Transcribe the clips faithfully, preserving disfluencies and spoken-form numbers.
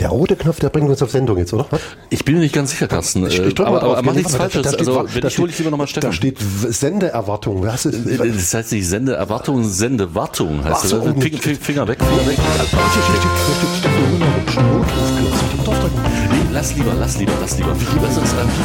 der rote Knopf, der bringt uns auf Sendung jetzt, oder? Was? Ich bin mir nicht ganz sicher, Carsten. Ich, ich aber drauf, aber mach nichts da, Falsches. Da, da steht, also, da wenn ich hole ich lieber nochmal Steffen. Da steht Sendeerwartung. Was ist, das heißt nicht Sendeerwartung, Sendewartung heißt Ach so, das. Finger, Finger weg, Finger weg. Nee, lass lieber, lass lieber, lass lieber. Wie lieber ist das dann?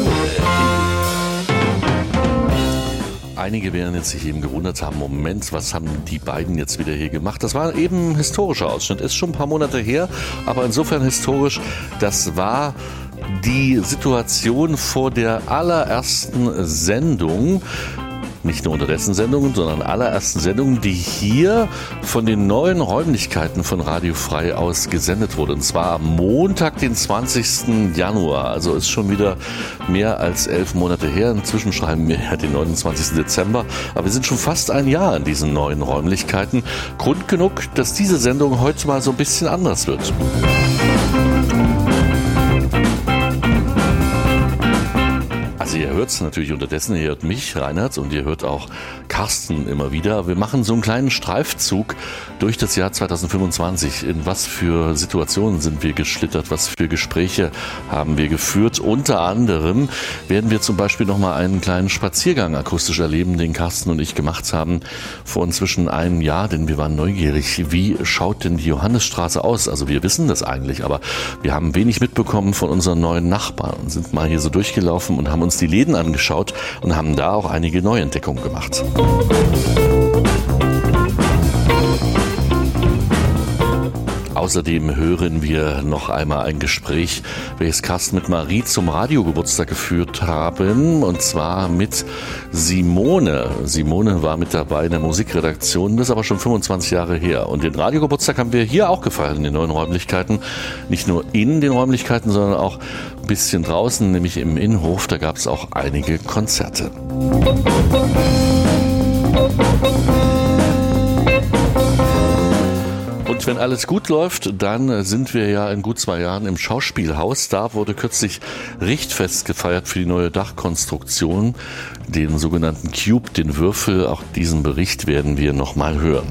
Einige werden jetzt sich eben gewundert haben, Moment, was haben die beiden jetzt wieder hier gemacht? Das war eben ein historischer Ausschnitt, ist schon ein paar Monate her, aber insofern historisch, das war die Situation vor der allerersten Sendung, nicht nur Unterdessen-Sendungen, sondern allerersten Sendungen, die hier von den neuen Räumlichkeiten von Radio Frei aus gesendet wurde. Und zwar am Montag, den zwanzigsten Januar. Also ist schon wieder mehr als elf Monate her. Inzwischen schreiben wir ja den neunundzwanzigsten Dezember. Aber wir sind schon fast ein Jahr in diesen neuen Räumlichkeiten. Grund genug, dass diese Sendung heute mal so ein bisschen anders wird. Also ihr hört es natürlich unterdessen, ihr hört mich, Reinhard, und ihr hört auch Carsten immer wieder. Wir machen so einen kleinen Streifzug durch das Jahr zweitausendfünfundzwanzig. In was für Situationen sind wir geschlittert, was für Gespräche haben wir geführt. Unter anderem werden wir zum Beispiel nochmal einen kleinen Spaziergang akustisch erleben, den Carsten und ich gemacht haben vor inzwischen einem Jahr, denn wir waren neugierig, wie schaut denn die Johannesstraße aus? Also wir wissen das eigentlich, aber wir haben wenig mitbekommen von unseren neuen Nachbarn und sind mal hier so durchgelaufen und haben uns die Läden angeschaut und haben da auch einige Neuentdeckungen gemacht. Außerdem hören wir noch einmal ein Gespräch, welches Carsten mit Marie zum Radiogeburtstag geführt haben, und zwar mit Simone. Simone war mit dabei in der Musikredaktion, das ist aber schon fünfundzwanzig Jahre her. Und den Radiogeburtstag haben wir hier auch gefeiert in den neuen Räumlichkeiten. Nicht nur in den Räumlichkeiten, sondern auch ein bisschen draußen, nämlich im Innenhof. Da gab es auch einige Konzerte. Und wenn alles gut läuft, dann sind wir ja in gut zwei Jahren im Schauspielhaus. Da wurde kürzlich Richtfest gefeiert für die neue Dachkonstruktion, den sogenannten Cube, den Würfel. Auch diesen Bericht werden wir nochmal hören.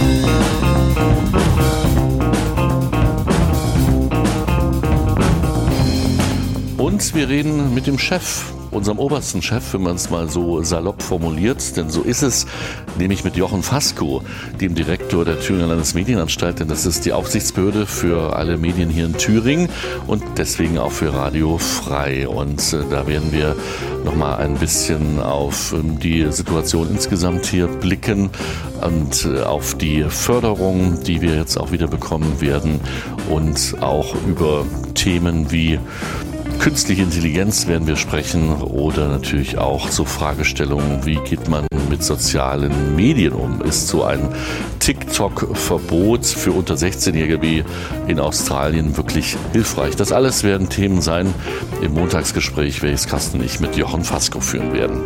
Und wir reden mit dem Chef, unserem obersten Chef, wenn man es mal so salopp formuliert, denn so ist es, nämlich mit Jochen Fasko, dem Direktor der Thüringer Landesmedienanstalt, denn das ist die Aufsichtsbehörde für alle Medien hier in Thüringen und deswegen auch für Radio Frei. Und äh, da werden wir nochmal ein bisschen auf ähm, die Situation insgesamt hier blicken und äh, auf die Förderung, die wir jetzt auch wieder bekommen werden, und auch über Themen wie künstliche Intelligenz werden wir sprechen oder natürlich auch so Fragestellungen, wie geht man mit sozialen Medien um? Ist so ein TikTok-Verbot für unter sechzehnjährige in Australien wirklich hilfreich? Das alles werden Themen sein im Montagsgespräch, welches Carsten und ich mit Jochen Fasko führen werden.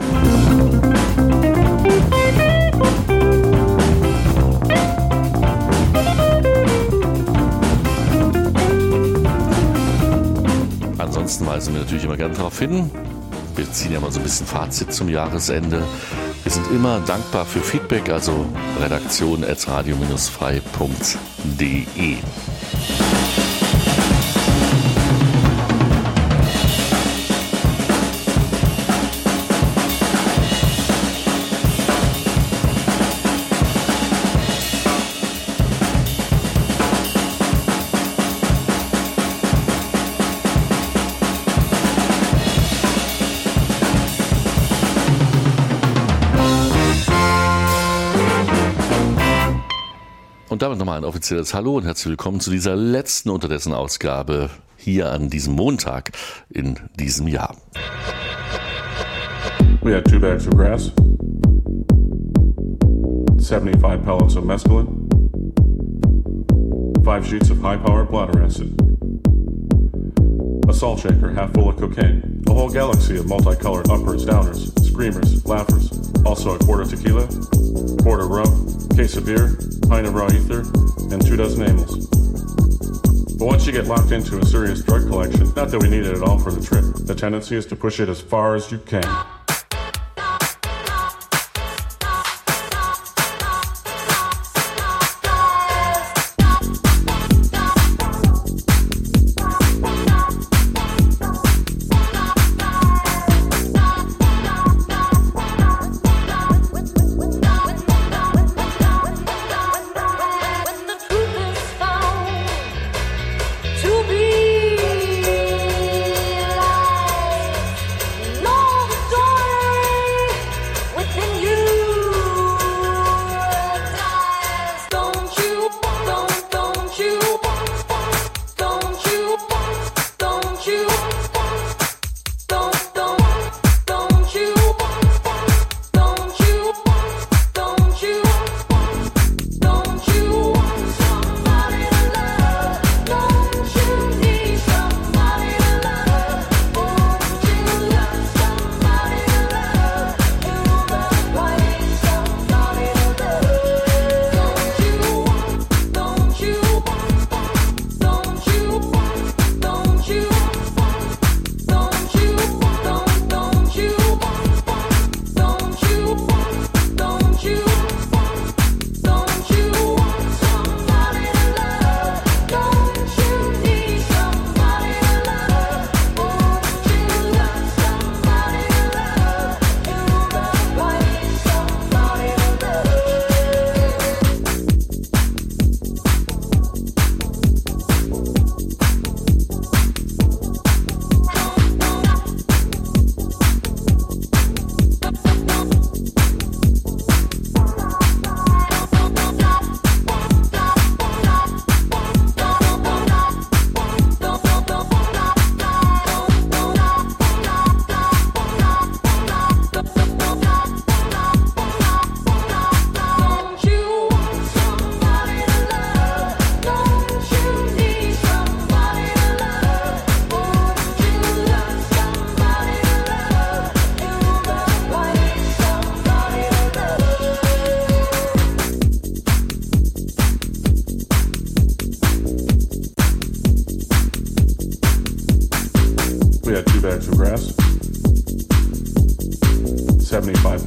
Ansonsten weisen wir natürlich immer gerne darauf hin. Wir ziehen ja mal so ein bisschen Fazit zum Jahresende. Wir sind immer dankbar für Feedback, also redaktion at radio frei punkt de. Und damit nochmal ein offizielles Hallo und herzlich willkommen zu dieser letzten Unterdessen-Ausgabe hier an diesem Montag in diesem Jahr. We had two bags of grass, seventy-five pellets of mescaline, five sheets of high-powered bladder acid, a salt shaker half full of cocaine, a whole galaxy of multicolored uppers, downers, screamers, laughers, also a quart of tequila, quart of rum, case of beer, pint of raw ether, and two dozen amyls. But once you get locked into a serious drug collection, not that we need it at all for the trip, the tendency is to push it as far as you can.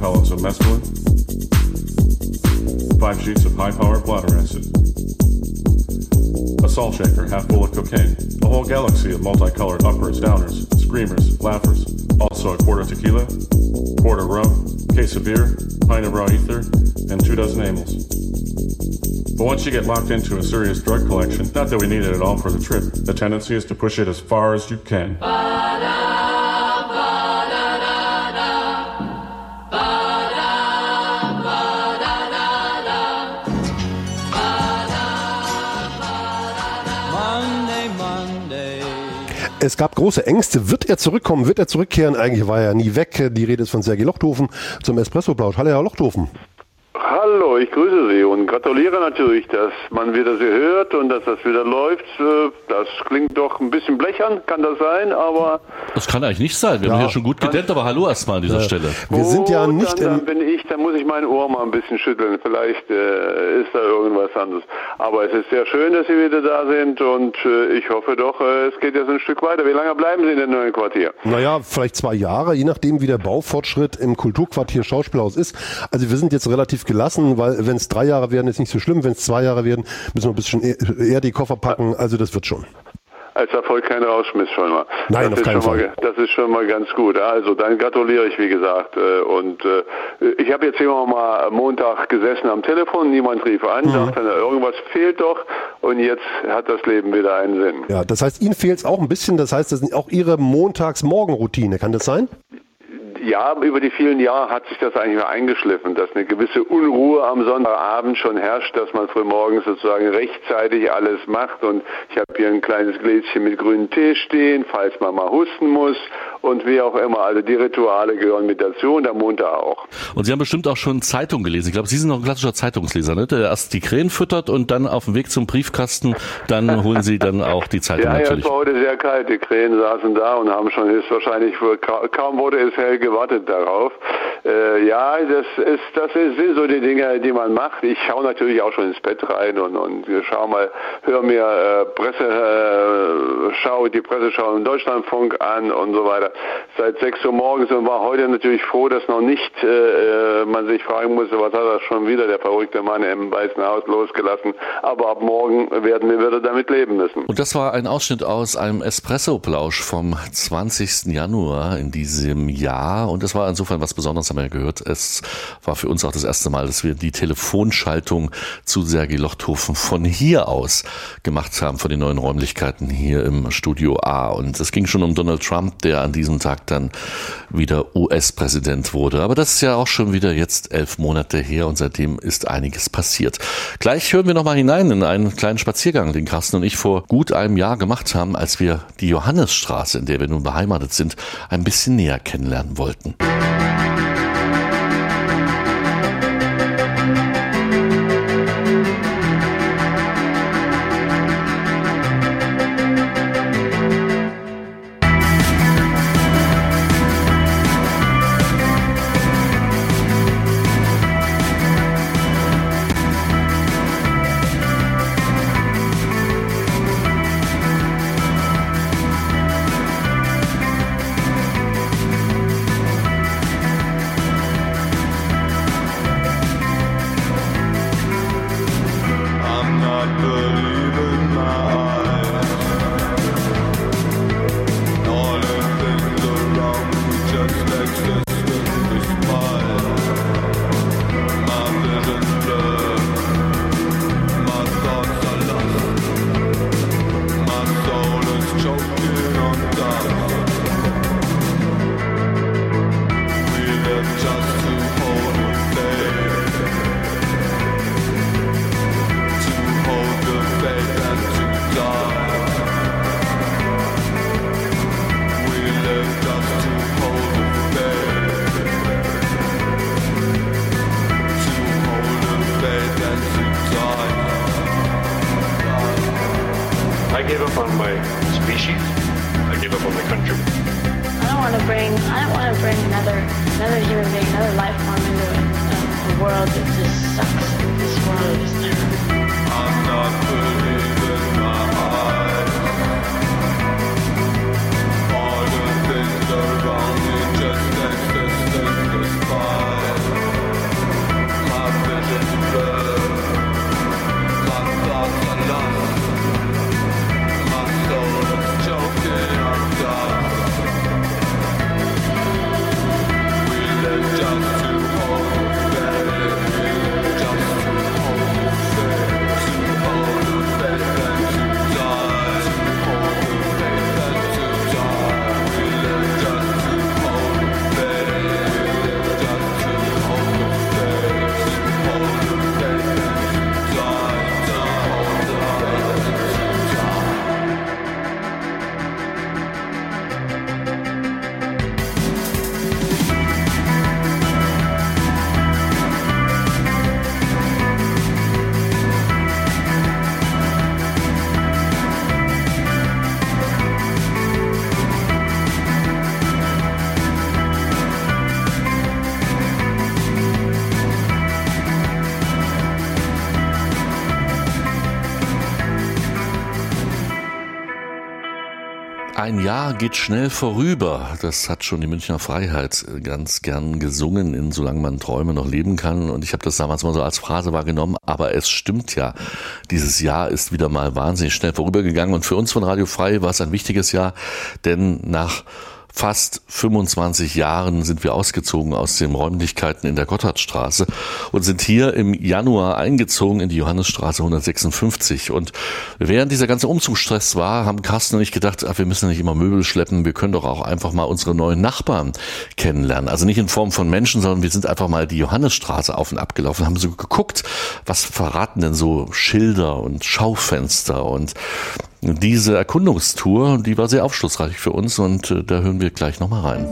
pellets of mescaline, five sheets of high-powered bladder acid, a salt shaker half full of cocaine, a whole galaxy of multicolored uppers, downers, screamers, laughers, also a quart of tequila, quart of rum, case of beer, pint of raw ether, and two dozen amyls. But once you get locked into a serious drug collection, not that we need it at all for the trip, the tendency is to push it as far as you can. Es gab große Ängste. Wird er zurückkommen? Wird er zurückkehren? Eigentlich war er nie weg. Die Rede ist von Sergei Lochthofen zum Espresso-Plausch. Hallo, Herr Lochthofen. Hallo, ich grüße Sie und gratuliere natürlich, dass man wieder Sie hört und dass das wieder läuft. Das klingt doch ein bisschen blechern, kann das sein, aber... Das kann eigentlich nicht sein. Wir ja. haben hier schon gut gedämmt, aber hallo erstmal an dieser ja. Stelle. Wir sind ja nicht... Dann, dann bin ich, dann muss ich mein Ohr mal ein bisschen schütteln. Vielleicht äh, ist da irgendwas anderes. Aber es ist sehr schön, dass Sie wieder da sind und äh, ich hoffe doch, äh, es geht jetzt ein Stück weiter. Wie lange bleiben Sie in dem neuen Quartier? Naja, vielleicht zwei Jahre, je nachdem, wie der Baufortschritt im Kulturquartier Schauspielhaus ist. Also wir sind jetzt relativ gelassen, weil wenn es drei Jahre werden, ist nicht so schlimm. Wenn es zwei Jahre werden, müssen wir ein bisschen eher die Koffer packen. Also das wird schon. Als Erfolg kein Rausschmiss schon mal. Nein, das auf keinen Fall. Mal, das ist schon mal ganz gut. Also dann gratuliere ich, wie gesagt. Und ich habe jetzt immer mal Montag gesessen am Telefon, niemand rief an, mhm. dachte, irgendwas fehlt doch und jetzt hat das Leben wieder einen Sinn. Ja, das heißt, Ihnen fehlt es auch ein bisschen. Das heißt, das ist auch Ihre Montags-Morgen-Routine. Kann das sein? Ja, über die vielen Jahre hat sich das eigentlich eingeschliffen, dass eine gewisse Unruhe am Sonntagabend schon herrscht, dass man frühmorgens sozusagen rechtzeitig alles macht und ich habe hier ein kleines Gläschen mit grünem Tee stehen, falls man mal husten muss und wie auch immer. Also die Rituale gehören mit dazu und der Montag auch. Und Sie haben bestimmt auch schon Zeitung gelesen. Ich glaube, Sie sind noch ein klassischer Zeitungsleser, ne? Der erst die Krähen füttert und dann auf dem Weg zum Briefkasten, dann holen Sie dann auch die Zeitung ja, natürlich. Ja, es war heute sehr kalt. Die Krähen saßen da und haben schon höchstwahrscheinlich, kaum wurde es hell, gewartet darauf. Äh, ja, das ist, das ist, sind so die Dinge, die man macht. Ich schaue natürlich auch schon ins Bett rein und, und schau mal, höre mir äh, Presse, äh, schau die Presseschau im Deutschlandfunk an und so weiter. Seit sechs Uhr morgens und war heute natürlich froh, dass noch nicht äh, man sich fragen musste, was hat das schon wieder der verrückte Mann im Weißen Haus losgelassen. Aber ab morgen werden wir wieder damit leben müssen. Und das war ein Ausschnitt aus einem Espresso-Plausch vom zwanzigsten Januar in diesem Jahr. Und das war insofern was Besonderes, haben wir ja gehört. Es war für uns auch das erste Mal, dass wir die Telefonschaltung zu Sergei Lochthofen von hier aus gemacht haben, von den neuen Räumlichkeiten hier im Studio A. Und es ging schon um Donald Trump, der an diesem Tag dann wieder U S-Präsident wurde. Aber das ist ja auch schon wieder jetzt elf Monate her und seitdem ist einiges passiert. Gleich hören wir nochmal hinein in einen kleinen Spaziergang, den Carsten und ich vor gut einem Jahr gemacht haben, als wir die Johannesstraße, in der wir nun beheimatet sind, ein bisschen näher kennenlernen wollten. I gave up on my species. I gave up on my country. I don't want to bring. I don't want to bring another another human being, another life form into a, a, a world that just sucks. This world is terrible. I'm not believing my eyes. All the things around me just exist in the spine. Ein Jahr geht schnell vorüber. Das hat schon die Münchner Freiheit ganz gern gesungen, in Solange man Träume noch leben kann. Und ich habe das damals mal so als Phrase wahrgenommen. Aber es stimmt ja, dieses Jahr ist wieder mal wahnsinnig schnell vorübergegangen. Und für uns von Radio Frei war es ein wichtiges Jahr, denn nach fast fünfundzwanzig Jahren sind wir ausgezogen aus den Räumlichkeiten in der Gotthardstraße und sind hier im Januar eingezogen in die Johannesstraße hundertsechsundfünfzig. Und während dieser ganze Umzugsstress war, haben Carsten und ich gedacht, ach, wir müssen nicht immer Möbel schleppen, wir können doch auch einfach mal unsere neuen Nachbarn kennenlernen. Also nicht in Form von Menschen, sondern wir sind einfach mal die Johannesstraße auf und ab gelaufen, haben so geguckt, was verraten denn so Schilder und Schaufenster. Und diese Erkundungstour, die war sehr aufschlussreich für uns und äh, da hören wir gleich nochmal rein.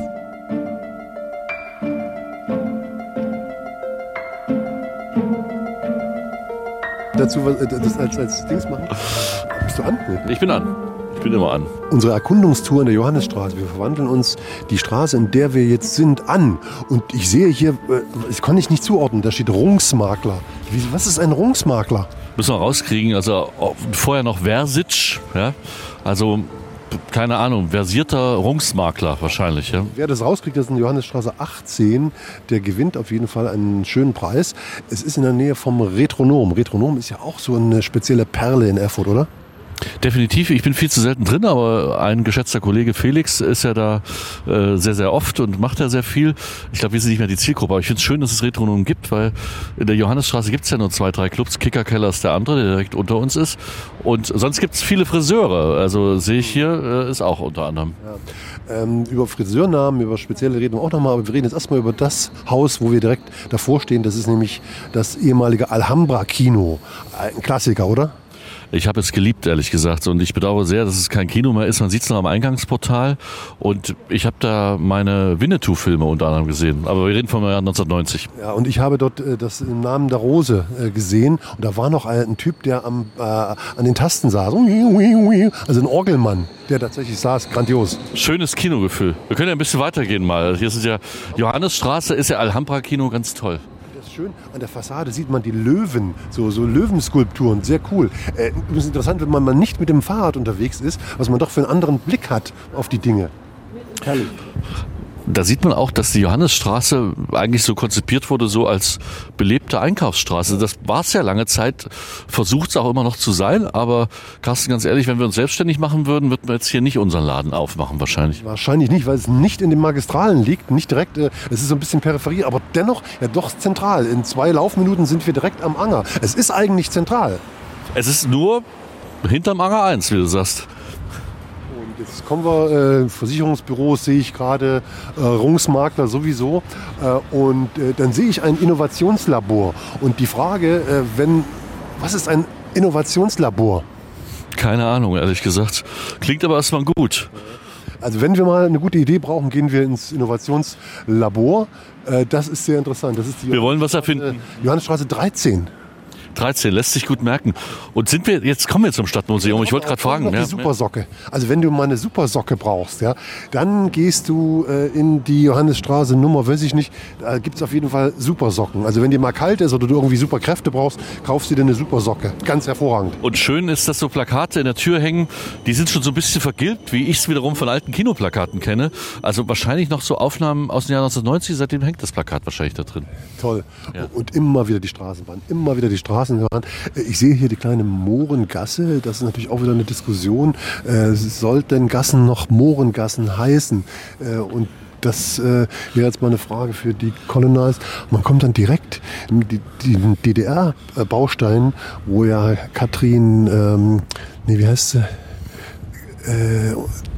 Dazu das als, als Dings machen? Bist du an? Nee. Ich bin an. Ich bin immer an. Unsere Erkundungstour in der Johannesstraße. Wir verwandeln uns die Straße, in der wir jetzt sind, an. Und ich sehe hier, das konnte ich nicht zuordnen, da steht Rungsmakler. Wie, was ist ein Rungsmakler? Müssen wir rauskriegen. Also vorher noch Versic, ja. Also keine Ahnung, versierter Rungsmakler wahrscheinlich. Ja. Wer das rauskriegt, das ist in Johannesstraße achtzehn. Der gewinnt auf jeden Fall einen schönen Preis. Es ist in der Nähe vom Retronom. Retronom ist ja auch so eine spezielle Perle in Erfurt, oder? Definitiv, ich bin viel zu selten drin, aber ein geschätzter Kollege Felix ist ja da äh, sehr, sehr oft und macht ja sehr viel. Ich glaube, wir sind nicht mehr die Zielgruppe, aber ich finde es schön, dass es Retronom gibt, weil in der Johannesstraße gibt es ja nur zwei, drei Clubs. Kickerkeller ist der andere, der direkt unter uns ist. Und sonst gibt es viele Friseure, also sehe ich hier, äh, ist auch unter anderem. Ja. Ähm, über Friseurnamen, über spezielle reden wir auch nochmal, aber wir reden jetzt erstmal über das Haus, wo wir direkt davor stehen. Das ist nämlich das ehemalige Alhambra-Kino. Ein Klassiker, oder? Ich habe es geliebt, ehrlich gesagt. Und ich bedauere sehr, dass es kein Kino mehr ist. Man sieht es noch am Eingangsportal. Und ich habe da meine Winnetou-Filme unter anderem gesehen. Aber wir reden vom Jahr neunzehnhundertneunzig. Ja, und ich habe dort äh, das im Namen der Rose äh, gesehen. Und da war noch ein, ein Typ, der am, äh, an den Tasten saß. Also ein Orgelmann, der tatsächlich saß. Grandios. Schönes Kinogefühl. Wir können ja ein bisschen weitergehen mal. Hier ist ja Johannesstraße, ist ja Alhambra-Kino, ganz toll. Schön. An der Fassade sieht man die Löwen, so, so Löwenskulpturen, sehr cool. Äh, übrigens interessant, wenn man mal nicht mit dem Fahrrad unterwegs ist, was man doch für einen anderen Blick hat auf die Dinge. Herrlich. Da sieht man auch, dass die Johannesstraße eigentlich so konzipiert wurde, so als belebte Einkaufsstraße. Das war es ja lange Zeit, versucht es auch immer noch zu sein. Aber Carsten, ganz ehrlich, wenn wir uns selbstständig machen würden, würden wir jetzt hier nicht unseren Laden aufmachen wahrscheinlich. Wahrscheinlich nicht, weil es nicht in den Magistralen liegt, nicht direkt, äh, es ist so ein bisschen Peripherie, aber dennoch ja doch zentral. In zwei Laufminuten sind wir direkt am Anger. Es ist eigentlich zentral. Es ist nur hinterm Anger eins, wie du sagst. Jetzt kommen wir, äh, Versicherungsbüros sehe ich gerade, äh, Rungsmakler sowieso. Äh, und äh, dann sehe ich ein Innovationslabor. Und die Frage, äh, wenn, was ist ein Innovationslabor? Keine Ahnung, ehrlich gesagt. Klingt aber erstmal gut. Also wenn wir mal eine gute Idee brauchen, gehen wir ins Innovationslabor. Äh, das ist sehr interessant. Das ist die wir wollen was erfinden. Johannesstraße dreizehn. dreizehn, lässt sich gut merken. Und sind wir, jetzt kommen wir zum Stadtmuseum. Ich wollte gerade fragen. Die ja, Supersocke. Also wenn du mal eine Supersocke brauchst, ja, dann gehst du äh, in die Johannesstraße Nummer, weiß ich nicht, da gibt es auf jeden Fall Supersocken. Also wenn dir mal kalt ist oder du irgendwie super Kräfte brauchst, kaufst du dir eine Supersocke. Ganz hervorragend. Und schön ist, dass so Plakate in der Tür hängen, die sind schon so ein bisschen vergilbt, wie ich es wiederum von alten Kinoplakaten kenne. Also wahrscheinlich noch so Aufnahmen aus dem Jahr neunzehnhundertneunzig, seitdem hängt das Plakat wahrscheinlich da drin. Toll. Ja. Und immer wieder die Straßenbahn, immer wieder die Straßenbahn. Ich sehe hier die kleine Mohrengasse. Das ist natürlich auch wieder eine Diskussion. Äh, sollten Gassen noch Mohrengassen heißen? Äh, und das äh, wäre jetzt mal eine Frage für die Colonials. Man kommt dann direkt in die, die D D R-Baustein, wo ja Katrin, ähm, nee, wie heißt sie? Äh,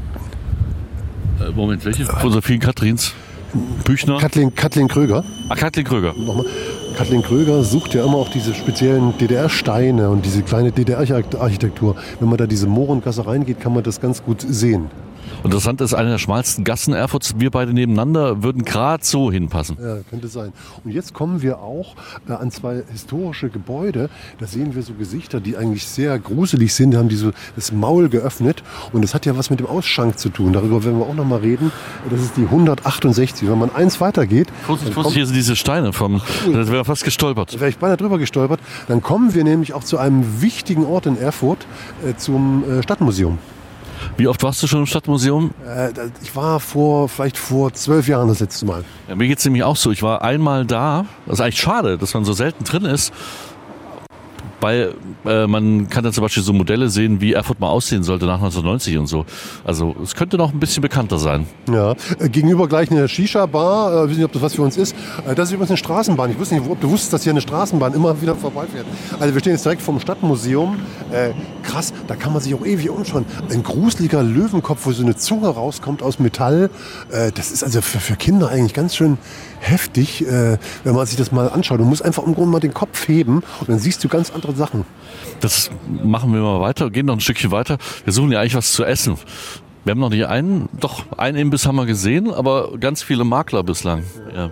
Moment, welche? Von so vielen Katrins? Büchner? Kathleen, Kathleen Kröger. Ah, Kathleen Kröger. Nochmal. Kathleen Kröger sucht ja immer auch diese speziellen D D R-Steine und diese kleine D D R-Architektur. Wenn man da diese Mohrengasse reingeht, kann man das ganz gut sehen. Interessant ist, eine der schmalsten Gassen Erfurts. Wir beide nebeneinander würden gerade so hinpassen. Ja, könnte sein. Und jetzt kommen wir auch äh, an zwei historische Gebäude. Da sehen wir so Gesichter, die eigentlich sehr gruselig sind. Die haben diese, das Maul geöffnet. Und das hat ja was mit dem Ausschank zu tun. Darüber werden wir auch noch mal reden. Das ist die hundertachtundsechzig. Wenn man eins weiter geht... Vorsicht, Vorsicht, hier sind diese Steine. Vom, das wäre fast gestolpert. Da wäre ich beinahe drüber gestolpert. Dann kommen wir nämlich auch zu einem wichtigen Ort in Erfurt, äh, zum äh, Stadtmuseum. Wie oft warst du schon im Stadtmuseum? Äh, ich war vor, vielleicht vor zwölf Jahren das letzte Mal. Ja, mir geht es nämlich auch so. Ich war einmal da. Das ist eigentlich schade, dass man so selten drin ist. Weil äh, man kann dann zum Beispiel so Modelle sehen, wie Erfurt mal aussehen sollte nach neunzehnhundertneunzig und so. Also es könnte noch ein bisschen bekannter sein. Ja, äh, gegenüber gleich eine Shisha-Bar. Äh, ich weiß nicht, ob das was für uns ist. Äh, das ist übrigens eine Straßenbahn. Ich wusste nicht, ob du wusstest, dass hier eine Straßenbahn immer wieder vorbeifährt. Also wir stehen jetzt direkt vom Stadtmuseum. Äh, krass, da kann man sich auch ewig umschauen. Ein gruseliger Löwenkopf, wo so eine Zunge rauskommt aus Metall. Äh, das ist also für, für Kinder eigentlich ganz schön heftig, äh, wenn man sich das mal anschaut. Du musst einfach im Grunde mal den Kopf heben und dann siehst du ganz andere Sachen. Das machen wir mal weiter, gehen noch ein Stückchen weiter. Wir suchen ja eigentlich was zu essen. Wir haben noch nicht einen, doch einen Imbiss haben wir gesehen, aber ganz viele Makler bislang. Ja.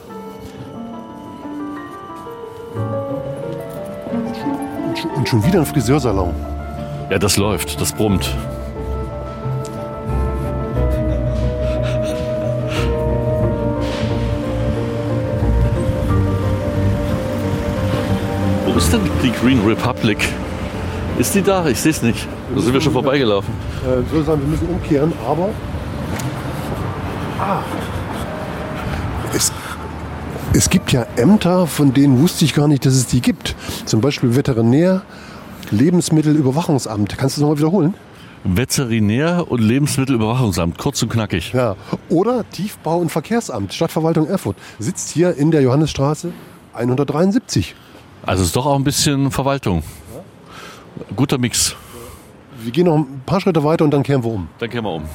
Und schon wieder ein Friseursalon. Ja, das läuft, das brummt. Wo ist denn die Green Republic? Ist die da? Ich sehe es nicht. Da sind wir schon vorbeigelaufen. Äh, ich würde sagen, wir müssen umkehren, aber ah. es, es gibt ja Ämter, von denen wusste ich gar nicht, dass es die gibt. Zum Beispiel Veterinär, Lebensmittelüberwachungsamt. Kannst du das nochmal wiederholen? Veterinär- und Lebensmittelüberwachungsamt, kurz und knackig. Ja. Oder Tiefbau- und Verkehrsamt, Stadtverwaltung Erfurt. Sitzt hier in der Johannesstraße hundertdreiundsiebzig. Also ist doch auch ein bisschen Verwaltung. Guter Mix. Wir gehen noch ein paar Schritte weiter und dann kehren wir um. Dann kehren wir um.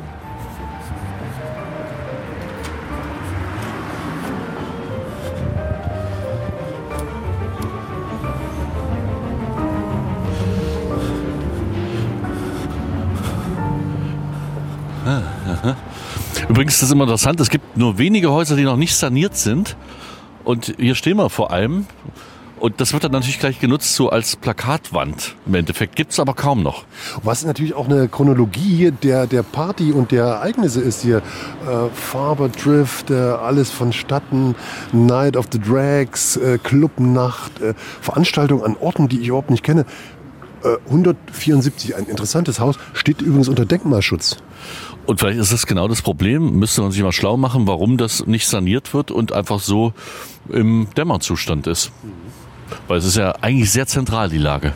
Übrigens ist das immer interessant, es gibt nur wenige Häuser, die noch nicht saniert sind. Und hier stehen wir vor allem. Und das wird dann natürlich gleich genutzt so als Plakatwand. Im Endeffekt gibt es aber kaum noch. Was natürlich auch eine Chronologie der, der Party und der Ereignisse ist hier. Äh, Farbe, Drift, äh, alles vonstatten, Night of the Drags, äh, Clubnacht, äh, Veranstaltungen an Orten, die ich überhaupt nicht kenne. Äh, hundertvierundsiebzig, ein interessantes Haus, steht übrigens unter Denkmalschutz. Und vielleicht ist das genau das Problem, müsste man sich mal schlau machen, warum das nicht saniert wird und einfach so im Dämmerzustand ist. Mhm. Weil es ist ja eigentlich sehr zentral, die Lage.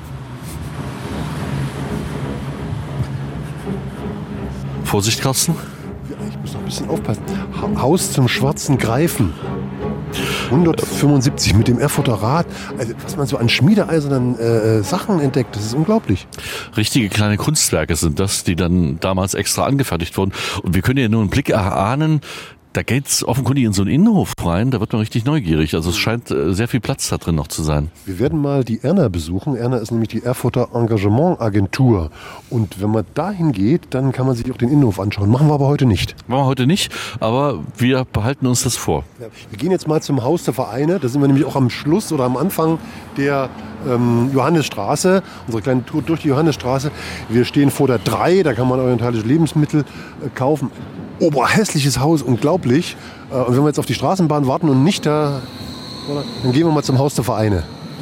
Vorsicht, Carsten. Ja, ich muss noch ein bisschen aufpassen. Ha- Haus zum schwarzen Greifen. hundertfünfundsiebzig mit dem Erfurter Rad. Also, was man so an schmiedeeisernen äh, Sachen entdeckt, das ist unglaublich. Richtige kleine Kunstwerke sind das, die dann damals extra angefertigt wurden. Und wir können ja nur einen Blick erahnen, da geht's offenkundig in so einen Innenhof rein, da wird man richtig neugierig. Also es scheint äh, sehr viel Platz da drin noch zu sein. Wir werden mal die Erna besuchen. Erna ist nämlich die Erfurter Engagement-Agentur. Und wenn man dahin geht, dann kann man sich auch den Innenhof anschauen. Machen wir aber heute nicht. Machen wir heute nicht, aber wir behalten uns das vor. Ja, wir gehen jetzt mal zum Haus der Vereine. Da sind wir nämlich auch am Schluss oder am Anfang der ähm, Johannesstraße. Unsere kleine Tour durch die Johannesstraße. Wir stehen vor der drei, da kann man orientalische Lebensmittel äh, kaufen. Oberhässliches Haus, unglaublich. Äh, und wenn wir jetzt auf die Straßenbahn warten und nicht da, oder, dann gehen wir mal zum Haus der Vereine.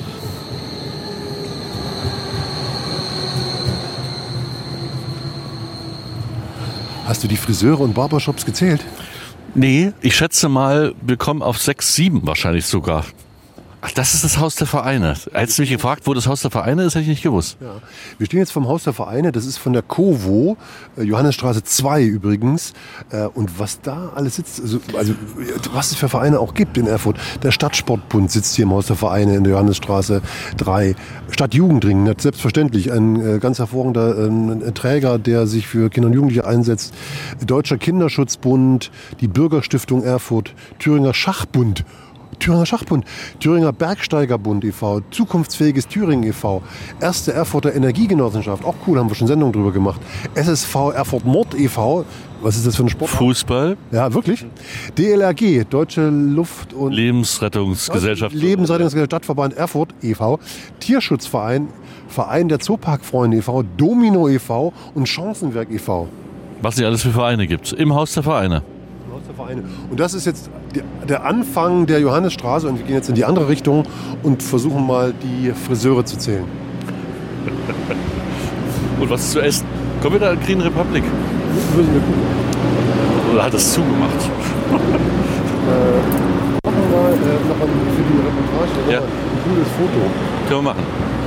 Hast du die Friseure und Barbershops gezählt? Nee, ich schätze mal, wir kommen auf sechs, sieben wahrscheinlich sogar. Ach, das ist das Haus der Vereine. Hättest du mich gefragt, wo das Haus der Vereine ist, hätte ich nicht gewusst. Ja. Wir stehen jetzt vom Haus der Vereine, das ist von der Kovo, äh, Johannesstraße zwei übrigens. Äh, und was da alles sitzt, also, also was es für Vereine auch gibt in Erfurt. Der Stadtsportbund sitzt hier im Haus der Vereine in der Johannesstraße drei. Stadtjugendring, selbstverständlich, ein äh, ganz hervorragender äh, Träger, der sich für Kinder und Jugendliche einsetzt. Deutscher Kinderschutzbund, die Bürgerstiftung Erfurt, Thüringer Schachbund. Thüringer Schachbund, Thüringer Bergsteigerbund e V, Zukunftsfähiges Thüringen e V, Erste Erfurter Energiegenossenschaft, auch cool, haben wir schon Sendungen drüber gemacht, S S V Erfurt Nord e V, was ist das für ein Sport? Fußball. Ja, wirklich. D L R G, Deutsche Luft- und Lebensrettungsgesellschaft. Lebensrettungsgesellschaft Stadtverband Erfurt e V, Tierschutzverein, Verein der Zooparkfreunde e V, Domino e V und Chancenwerk e V. Was es alles für Vereine gibt. Im Haus der Vereine. Und das ist jetzt der Anfang der Johannesstraße und wir gehen jetzt in die andere Richtung und versuchen mal die Friseure zu zählen. Und was zu essen? Komm wieder an Green Republic. Müssen wir gucken. Oder hat das zugemacht? Äh, machen wir mal äh, noch ein, für die Reportage Ja. noch ein cooles Foto. Können wir machen.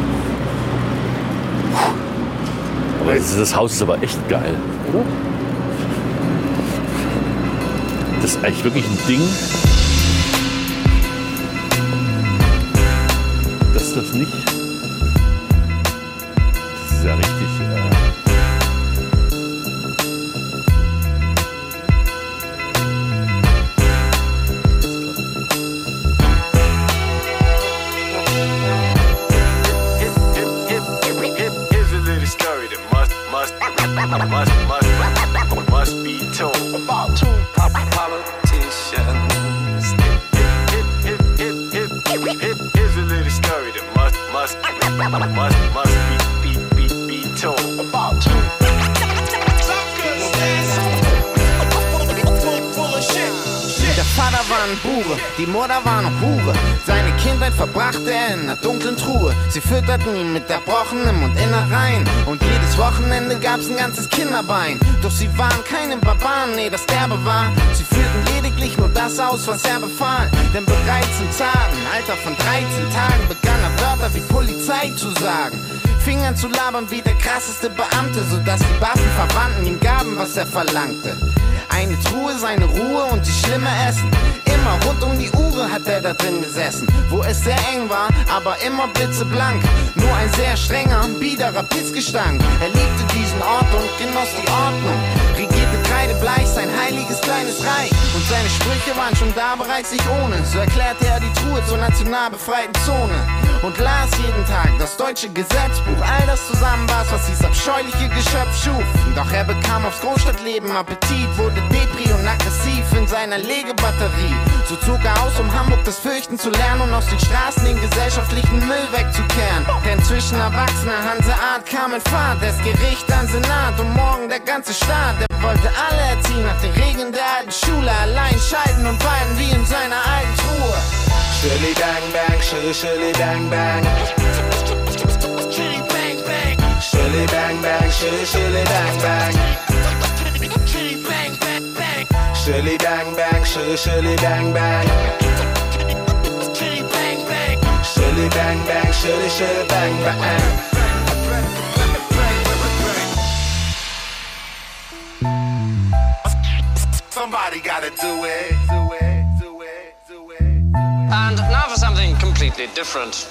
Aber das, das Haus ist aber echt geil. Oder? Das ist eigentlich wirklich ein Ding. Das ist das nicht. Das ist ja richtig. Äh Here's a little story that must, must, must, must, must be told about two politicians. Here's a little story that must, must, must, must be, be, be, be told about two. Der Vater war ein Bure, die Mutter war eine Hure. Seine Kindheit verbrachte er in einer dunklen Truhe. Sie fütterten ihn mit Erbrochenem und Innereien. Und jedes Wochenende gab's ein ganzes Kinderbein. Doch sie waren keine Barbaren, nee, das Derbe war. Sie führten lediglich nur das aus, was er befahl. Denn bereits im zarten Alter von dreizehn Tagen begann er Wörter wie Polizei zu sagen. Fing an zu labern wie der krasseste Beamte, sodass die Waffenverwandten ihm gaben, was er verlangte. Eine Truhe, seine Ruhe und die schlimme Essen. Immer rund um die Uhr hat er da drin gesessen, wo es sehr eng war, aber immer blitzeblank. Nur ein sehr strenger, biederer Pissgestank. Er liebte diesen Ort und genoss die Ordnung. Regierte kreidebleich sein heiliges kleines Reich. Und seine Sprüche waren schon da bereits nicht ohne. So erklärte er die Truhe zur national befreiten Zone. Und las jeden Tag das deutsche Gesetzbuch. All das zusammenwas, was dieses abscheuliche Geschöpf schuf. Doch er bekam aufs Großstadtleben Appetit, wurde depri und aggressiv in seiner Legebatterie. So zog er aus, um Hamburg das Fürchten zu lernen und aus den Straßen den gesellschaftlichen Müll wegzukehren. Denn zwischen Erwachsener Hanseart kam ein Fahrt, das Gericht an Senat und morgen der ganze Staat. Er wollte alle erziehen nach den Regeln der alten Schule, allein scheiden und weinen wie in seiner alten Truhe. Shilly bang bang, shilly shilly bang bang. Chitty bang bang, Shilly bang bang, shilly shilly bang bang. chitty bang bang bang, Shilly bang bang, shilly shilly bang bang. chitty bang bang. Shilly bang bang, shilly shilly bang bang. Somebody gotta do it, do it, do it, do it. And now for something completely different.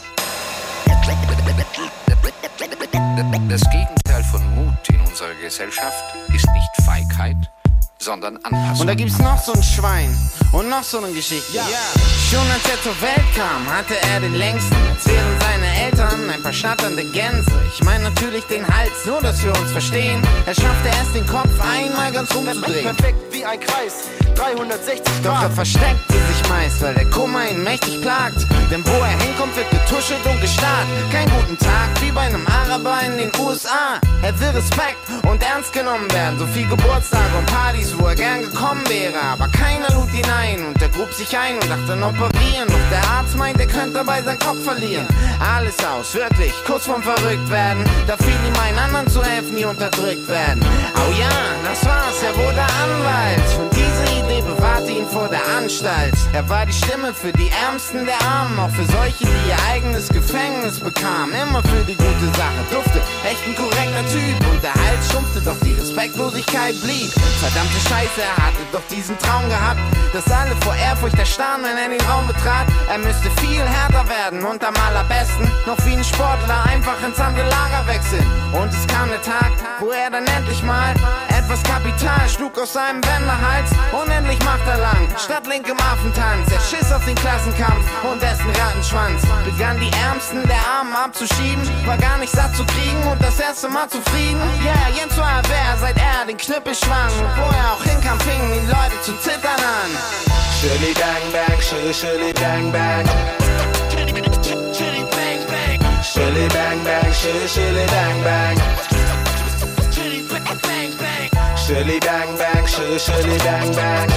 Das Gegenteil von Mut in unserer Gesellschaft ist nicht Feigheit, sondern Anpassung. Und da gibt's noch so ein Schwein und noch so eine Geschichte. Ja. Schon als er zur Welt kam, hatte er den längsten. Als wären seine Eltern ein paar schnatternde Gänse. Ich meine natürlich den Hals, nur dass wir uns verstehen. Er schaffte erst den Kopf einmal ganz rumzudrehen. Perfekt wie ein Kreis, dreihundertsechzig Doch er versteckte sich meist, weil der Kummer ihn mächtig plagt. Denn wo er hinkommt, wird getuschelt und gestarrt. Kein guten Tag, wie bei einem Araber in den U S A. Er will Respekt und ernst genommen werden. So viel Geburtstage und Partys, wo er gern gekommen wäre. Aber keiner lud ihn ein und er grub sich ein und dachte an operieren. Doch der Arzt meint, er könnte dabei seinen Kopf verlieren. Alles aus, wirklich, kurz vorm Verrücktwerden. Da fiel ihm ein, anderen zu helfen, die unterdrückt werden. Oh ja, das war's, er wurde Anwalt. Und diese Idee bewahrte ihn vor der Anstalt. Er war die Stimme für die Ärmsten der Armen, auch für solche, die ihr eigenes Gefängnis bekamen. Immer für die gute Sache, dufte, echt ein korrekter Typ. Und der Hals schrumpfte, doch die Respektlosigkeit blieb. Verdammte Scheiße, er hatte doch diesen Traum gehabt, dass alle vor Ehrfurcht erstarren, wenn er den Raum betrat. Er müsste viel härter werden und am allerbesten noch wie ein Sportler einfach ins andere Lager wechseln. Und es kam der Tag, wo er dann endlich mal etwas Kapital schlug aus seinem Wenderhals. Unendlich Macht erlang, statt linkem Affentanz. Er schiss auf den Klassenkampf und dessen Rattenschwanz. Begann die Ärmsten der Armen abzuschieben, war gar nicht satt zu kriegen und das erste Mal zufrieden. Ja, yeah, Jens war wer, seit er den Knüppel schwang. Und wo er auch hinkam, fingen die Leute zu zittern an. Shilly bang bang, shilly shilly bang bang. Chitty bang bang, Shilly bang bang, shilly shilly bang bang. chitty bang bang bang, Shilly bang bang, shilly shilly bang bang.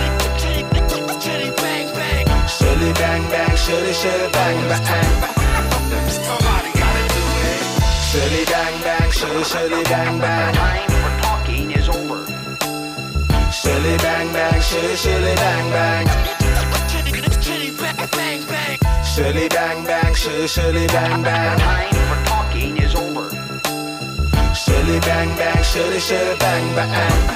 chitty bang bang. Shilly bang bang, shilly shilly bang bang. Somebody gotta do it. Shilly bang bang, shilly shilly bang bang. Time for talking is over. Shilly bang bang, shilly shilly bang bang. Shilly bang bang, shilly bang bang, shilly shilly bang bang. Time for talking is over. Shilly bang bang, shilly shilly bang bang.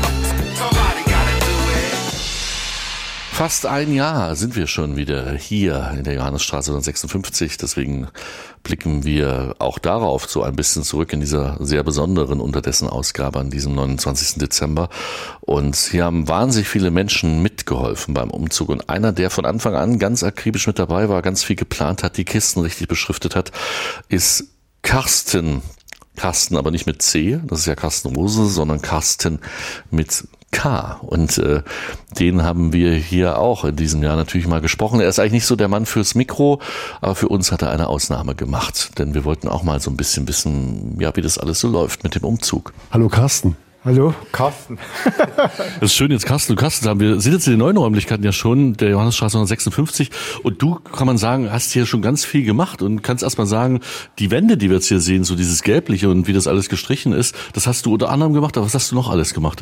Fast ein Jahr sind wir schon wieder hier in der Johannesstraße hundertsechsundfünfzig. Deswegen blicken wir auch darauf so ein bisschen zurück in dieser sehr besonderen unterdessen Ausgabe an diesem neunundzwanzigsten Dezember. Und hier haben wahnsinnig viele Menschen mitgeholfen beim Umzug. Und einer, der von Anfang an ganz akribisch mit dabei war, ganz viel geplant hat, die Kisten richtig beschriftet hat, ist Carsten. Carsten aber nicht mit C, das ist ja Carsten Rose, sondern Carsten mit K. Und äh, den haben wir hier auch in diesem Jahr natürlich mal gesprochen. Er ist eigentlich nicht so der Mann fürs Mikro, aber für uns hat er eine Ausnahme gemacht. Denn wir wollten auch mal so ein bisschen wissen, ja, wie das alles so läuft mit dem Umzug. Hallo Carsten. Hallo, Carsten. Das ist schön, jetzt Carsten und Carsten haben. Wir sind jetzt in den neuen Räumlichkeiten ja schon, der Johannesstraße hundertsechsundfünfzig. Und du, kann man sagen, hast hier schon ganz viel gemacht und kannst erstmal sagen, die Wände, die wir jetzt hier sehen, so dieses Gelbliche und wie das alles gestrichen ist, das hast du unter anderem gemacht, aber was hast du noch alles gemacht?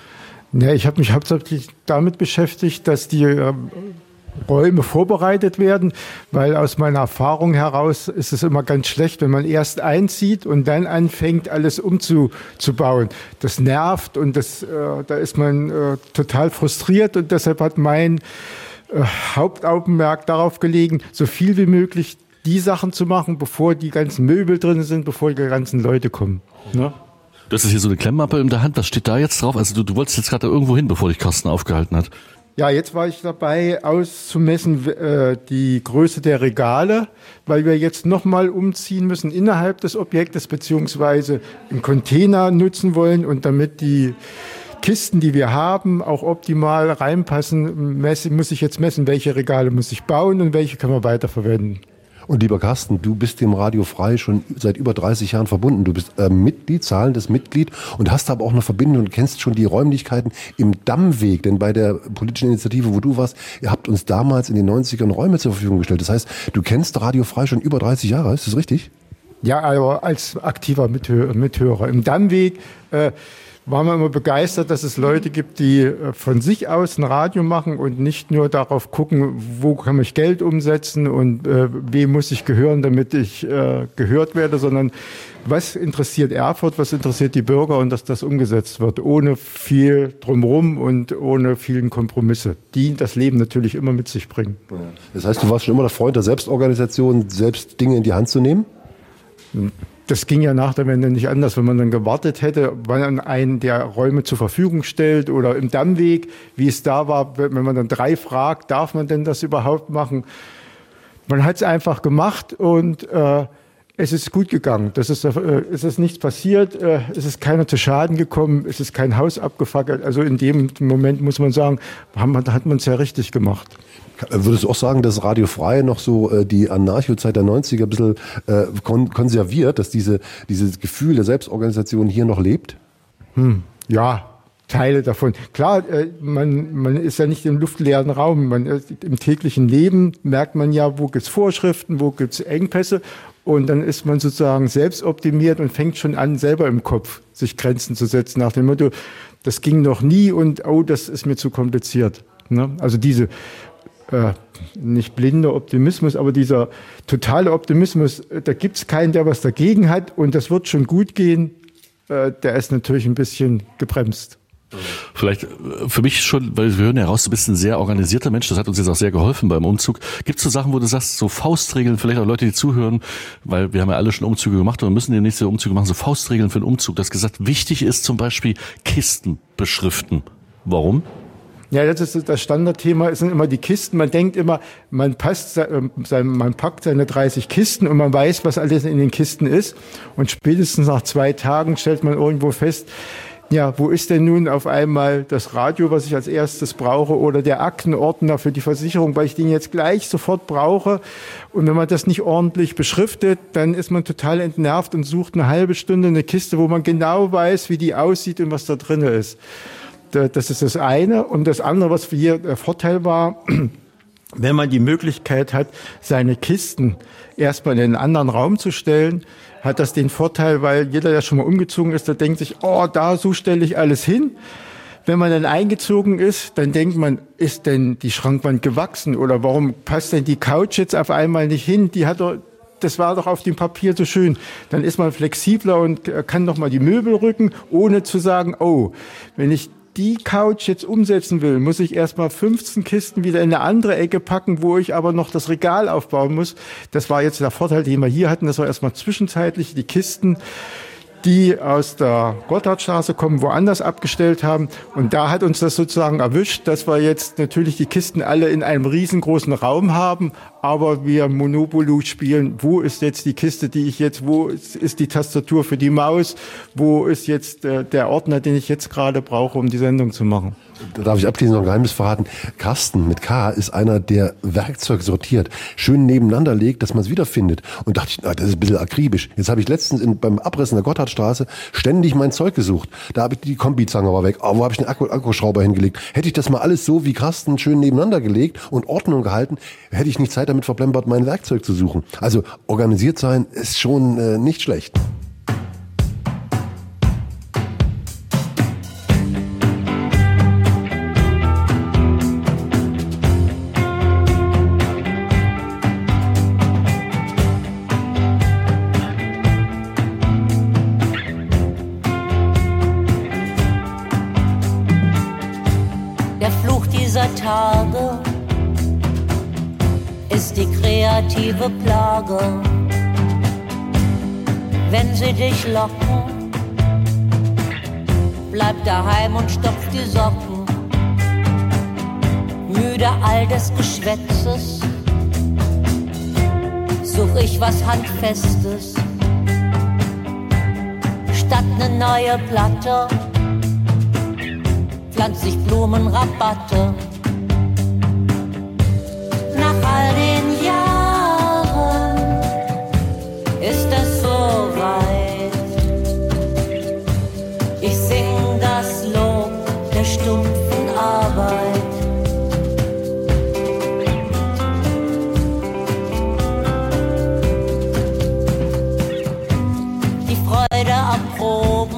Ja, ich habe mich hauptsächlich damit beschäftigt, dass die äh, Räume vorbereitet werden, weil aus meiner Erfahrung heraus ist es immer ganz schlecht, wenn man erst einzieht und dann anfängt, alles umzubauen. Das nervt und das, äh, da ist man äh, total frustriert und deshalb hat mein äh, Hauptaugenmerk darauf gelegen, so viel wie möglich die Sachen zu machen, bevor die ganzen Möbel drin sind, bevor die ganzen Leute kommen. Ne? Du hast hier so eine Klemmmappe in der Hand, was steht da jetzt drauf? Also du, du wolltest jetzt gerade irgendwo hin, bevor dich Carsten aufgehalten hat. Ja, jetzt war ich dabei, auszumessen äh, die Größe der Regale, weil wir jetzt nochmal umziehen müssen innerhalb des Objektes, beziehungsweise einen Container nutzen wollen und damit die Kisten, die wir haben, auch optimal reinpassen, messen, muss ich jetzt messen, welche Regale muss ich bauen und welche können wir weiterverwenden. Und lieber Carsten, du bist dem Radio Frei schon seit über dreißig Jahren verbunden. Du bist äh, Mitglied, zahlendes Mitglied und hast aber auch eine Verbindung und kennst schon die Räumlichkeiten im Dammweg. Denn bei der politischen Initiative, wo du warst, ihr habt uns damals in den neunzigern Räume zur Verfügung gestellt. Das heißt, du kennst Radio Frei schon über dreißig Jahre, ist das richtig? Ja, aber als aktiver Mithö- Mithörer. Im Dammweg äh, waren wir immer begeistert, dass es Leute gibt, die von sich aus ein Radio machen und nicht nur darauf gucken, wo kann ich Geld umsetzen und äh, wem muss ich gehören, damit ich äh, gehört werde, sondern was interessiert Erfurt, was interessiert die Bürger und dass das umgesetzt wird, ohne viel drumherum und ohne vielen Kompromisse, die das Leben natürlich immer mit sich bringen. Das heißt, du warst schon immer der Freund der Selbstorganisation, selbst Dinge in die Hand zu nehmen? Das ging ja nach der Wende nicht anders, wenn man dann gewartet hätte, wann man einen der Räume zur Verfügung stellt oder im Dammweg, wie es da war, wenn man dann drei fragt, darf man denn das überhaupt machen? Man hat es einfach gemacht und äh, es ist gut gegangen. Das ist, äh, es ist nichts passiert, äh, es ist keiner zu Schaden gekommen, es ist kein Haus abgefackelt. Also in dem Moment muss man sagen, hat man es ja richtig gemacht. Würdest du auch sagen, dass Radio Frei noch so äh, die Anarcho-Zeit der neunziger ein bisschen äh, kon- konserviert, dass diese, dieses Gefühl der Selbstorganisation hier noch lebt? Hm, ja, Teile davon. Klar, äh, man, man ist ja nicht im luftleeren Raum. Man, äh, im täglichen Leben merkt man ja, wo gibt's Vorschriften, wo gibt's Engpässe. Und dann ist man sozusagen selbst optimiert und fängt schon an, selber im Kopf sich Grenzen zu setzen nach dem Motto, das ging noch nie und oh, das ist mir zu kompliziert. Ne? Also diese Äh, nicht blinder Optimismus, aber dieser totale Optimismus, da gibt es keinen, der was dagegen hat und das wird schon gut gehen, äh, der ist natürlich ein bisschen gebremst. Vielleicht für mich schon, weil wir hören ja raus, du bist ein sehr organisierter Mensch, das hat uns jetzt auch sehr geholfen beim Umzug. Gibt es so Sachen, wo du sagst, so Faustregeln, vielleicht auch Leute, die zuhören, weil wir haben ja alle schon Umzüge gemacht und müssen die nächste Umzüge machen, so Faustregeln für den Umzug, das gesagt, wichtig ist zum Beispiel Kisten beschriften. Warum? Ja, das ist das Standardthema, es sind immer die Kisten. Man denkt immer, man passt, man packt seine dreißig Kisten und man weiß, was alles in den Kisten ist. Und spätestens nach zwei Tagen stellt man irgendwo fest, ja, wo ist denn nun auf einmal das Radio, was ich als erstes brauche, oder der Aktenordner für die Versicherung, weil ich den jetzt gleich sofort brauche. Und wenn man das nicht ordentlich beschriftet, dann ist man total entnervt und sucht eine halbe Stunde eine Kiste, wo man genau weiß, wie die aussieht und was da drin ist. Das ist das eine. Und das andere, was für hier der Vorteil war, wenn man die Möglichkeit hat, seine Kisten erstmal in einen anderen Raum zu stellen, hat das den Vorteil, weil jeder, der schon mal umgezogen ist, der denkt sich, oh, da, so stelle ich alles hin. Wenn man dann eingezogen ist, dann denkt man, ist denn die Schrankwand gewachsen oder warum passt denn die Couch jetzt auf einmal nicht hin? Die hat doch, das war doch auf dem Papier so schön. Dann ist man flexibler und kann noch mal die Möbel rücken, ohne zu sagen, oh, wenn ich die Couch jetzt umsetzen will, muss ich erstmal fünfzehn Kisten wieder in eine andere Ecke packen, wo ich aber noch das Regal aufbauen muss. Das war jetzt der Vorteil, den wir hier hatten. Das war erstmal zwischenzeitlich die Kisten, die aus der Gotthardstraße kommen, woanders abgestellt haben. Und da hat uns das sozusagen erwischt, dass wir jetzt natürlich die Kisten alle in einem riesengroßen Raum haben, aber wir Monopoly spielen. Wo ist jetzt die Kiste, die ich jetzt, wo ist, ist die Tastatur für die Maus? Wo ist jetzt äh, der Ordner, den ich jetzt gerade brauche, um die Sendung zu machen? Da darf ich abschließend noch ein Geheimnis verraten. Carsten mit K ist einer, der Werkzeug sortiert, schön nebeneinander legt, dass man es wiederfindet. Und dachte ich, na, das ist ein bisschen akribisch. Jetzt habe ich letztens in, beim Abriss in der Gotthardstraße ständig mein Zeug gesucht. Da habe ich die Kombizange war weg. Oh, wo habe ich den Akku, Akkuschrauber hingelegt? Hätte ich das mal alles so wie Carsten schön nebeneinander gelegt und Ordnung gehalten, hätte ich nicht Zeit damit verplempert, mein Werkzeug zu suchen. Also organisiert sein ist schon äh, nicht schlecht. Tage ist die kreative Plage. Wenn sie dich locken, bleib daheim und stopf die Socken. Müde all des Geschwätzes, such ich was Handfestes. Statt ne neue Platte pflanz ich Blumenrabatte. Nach all den Jahren ist es so weit. Ich sing das Lob der stumpfen Arbeit. Die Freude am Proben,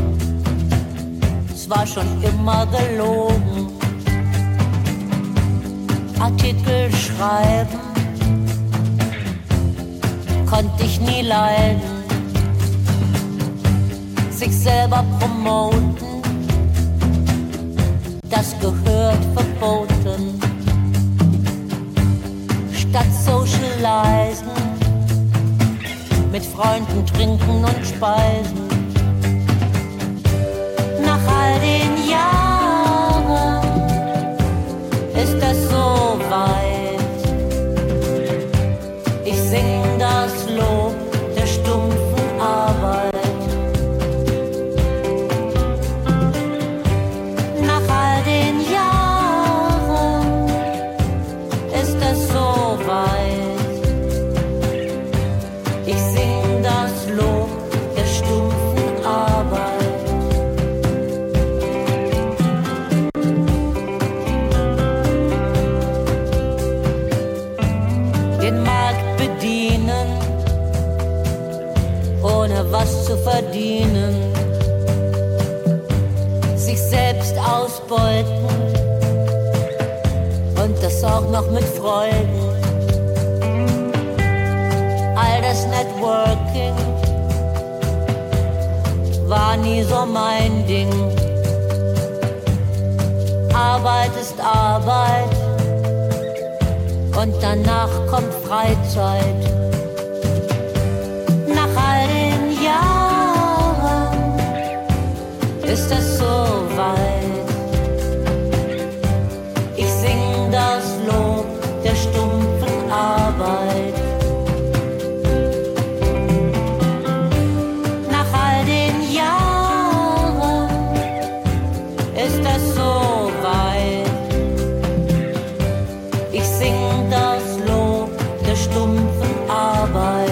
es war schon immer gelogen. Artikel schreiben konnte ich nie leiden. Sich selber promoten, das gehört verboten. Statt socialisen, mit Freunden trinken und speisen. Nach all den Jahren ist das so weit. Ich sing das Lob der stumpfen Arbeit. Nach all den Jahren ist das so weit. Ich sing das Lob der stumpfen Arbeit. Was zu verdienen, sich selbst ausbeuten und das auch noch mit Freuden. All das Networking war nie so mein Ding. Arbeit ist Arbeit und danach kommt Freizeit. Nach all den Jahren ist es so weit. Ich sing das Lob der stumpfen Arbeit. Nach all den Jahren ist es so weit. Ich sing das Lob der stumpfen Arbeit.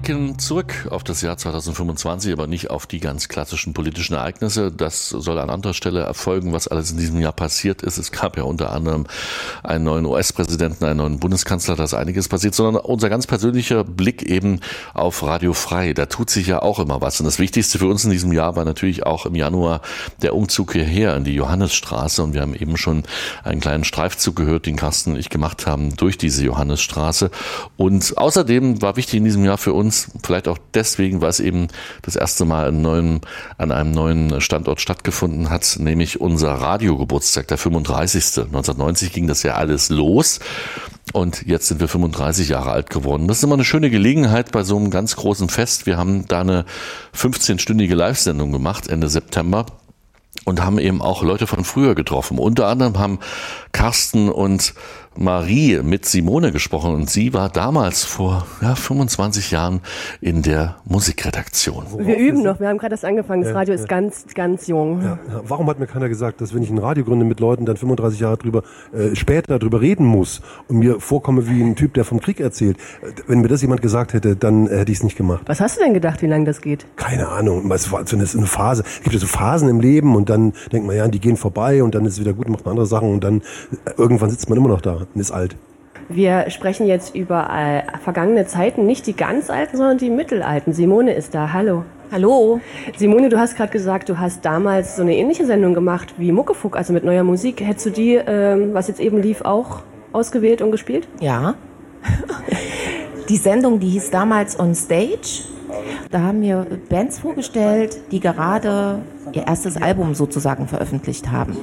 blicken zurück auf das Jahr zweitausendfünfundzwanzig, aber nicht auf die ganz klassischen politischen Ereignisse. Das soll an anderer Stelle erfolgen, was alles in diesem Jahr passiert ist. Es gab ja unter anderem einen neuen U S-Präsidenten, einen neuen Bundeskanzler, da ist einiges passiert, sondern unser ganz persönlicher Blick eben auf Radio Frei. Da tut sich ja auch immer was. Und das Wichtigste für uns in diesem Jahr war natürlich auch im Januar der Umzug hierher in die Johannesstraße. Und wir haben eben schon einen kleinen Streifzug gehört, den Carsten und ich gemacht haben durch diese Johannesstraße. Und außerdem war wichtig in diesem Jahr für uns, vielleicht auch deswegen, weil es eben das erste Mal einen neuen, an einem neuen Standort stattgefunden hat, nämlich unser Radiogeburtstag, der fünfunddreißigste neunzehnhundertneunzig ging das ja alles los. Und jetzt sind wir fünfunddreißig Jahre alt geworden. Das ist immer eine schöne Gelegenheit bei so einem ganz großen Fest. Wir haben da eine fünfzehnstündige Live-Sendung gemacht, Ende September. Und haben eben auch Leute von früher getroffen. Unter anderem haben Carsten und Marie mit Simone gesprochen. Und sie war damals vor ja, fünfundzwanzig Jahren in der Musikredaktion. Wir üben noch, wir haben gerade erst angefangen. Das ja, Radio ja. ist ganz, ganz jung. Ja, ja. Warum hat mir keiner gesagt, dass wenn ich ein Radio gründe mit Leuten, dann fünfunddreißig Jahre drüber, äh, später drüber reden muss und mir vorkomme wie ein Typ, der vom Krieg erzählt? Wenn mir das jemand gesagt hätte, dann äh, hätte ich es nicht gemacht. Was hast du denn gedacht, wie lange das geht? Keine Ahnung. Es war so eine, eine Phase. Es gibt ja so Phasen im Leben und dann denkt man, ja, die gehen vorbei und dann ist es wieder gut, macht man andere Sachen und dann äh, irgendwann sitzt man immer noch da und ist alt. Wir sprechen jetzt über äh, vergangene Zeiten, nicht die ganz alten, sondern die mittelalten. Simone ist da. Hallo. Hallo. Simone, du hast gerade gesagt, du hast damals so eine ähnliche Sendung gemacht wie Muckefuck, also mit neuer Musik. Hättest du die, ähm, was jetzt eben lief, auch ausgewählt und gespielt? Ja. Die Sendung, die hieß damals On Stage. Da haben wir Bands vorgestellt, die gerade ihr erstes Album sozusagen veröffentlicht haben.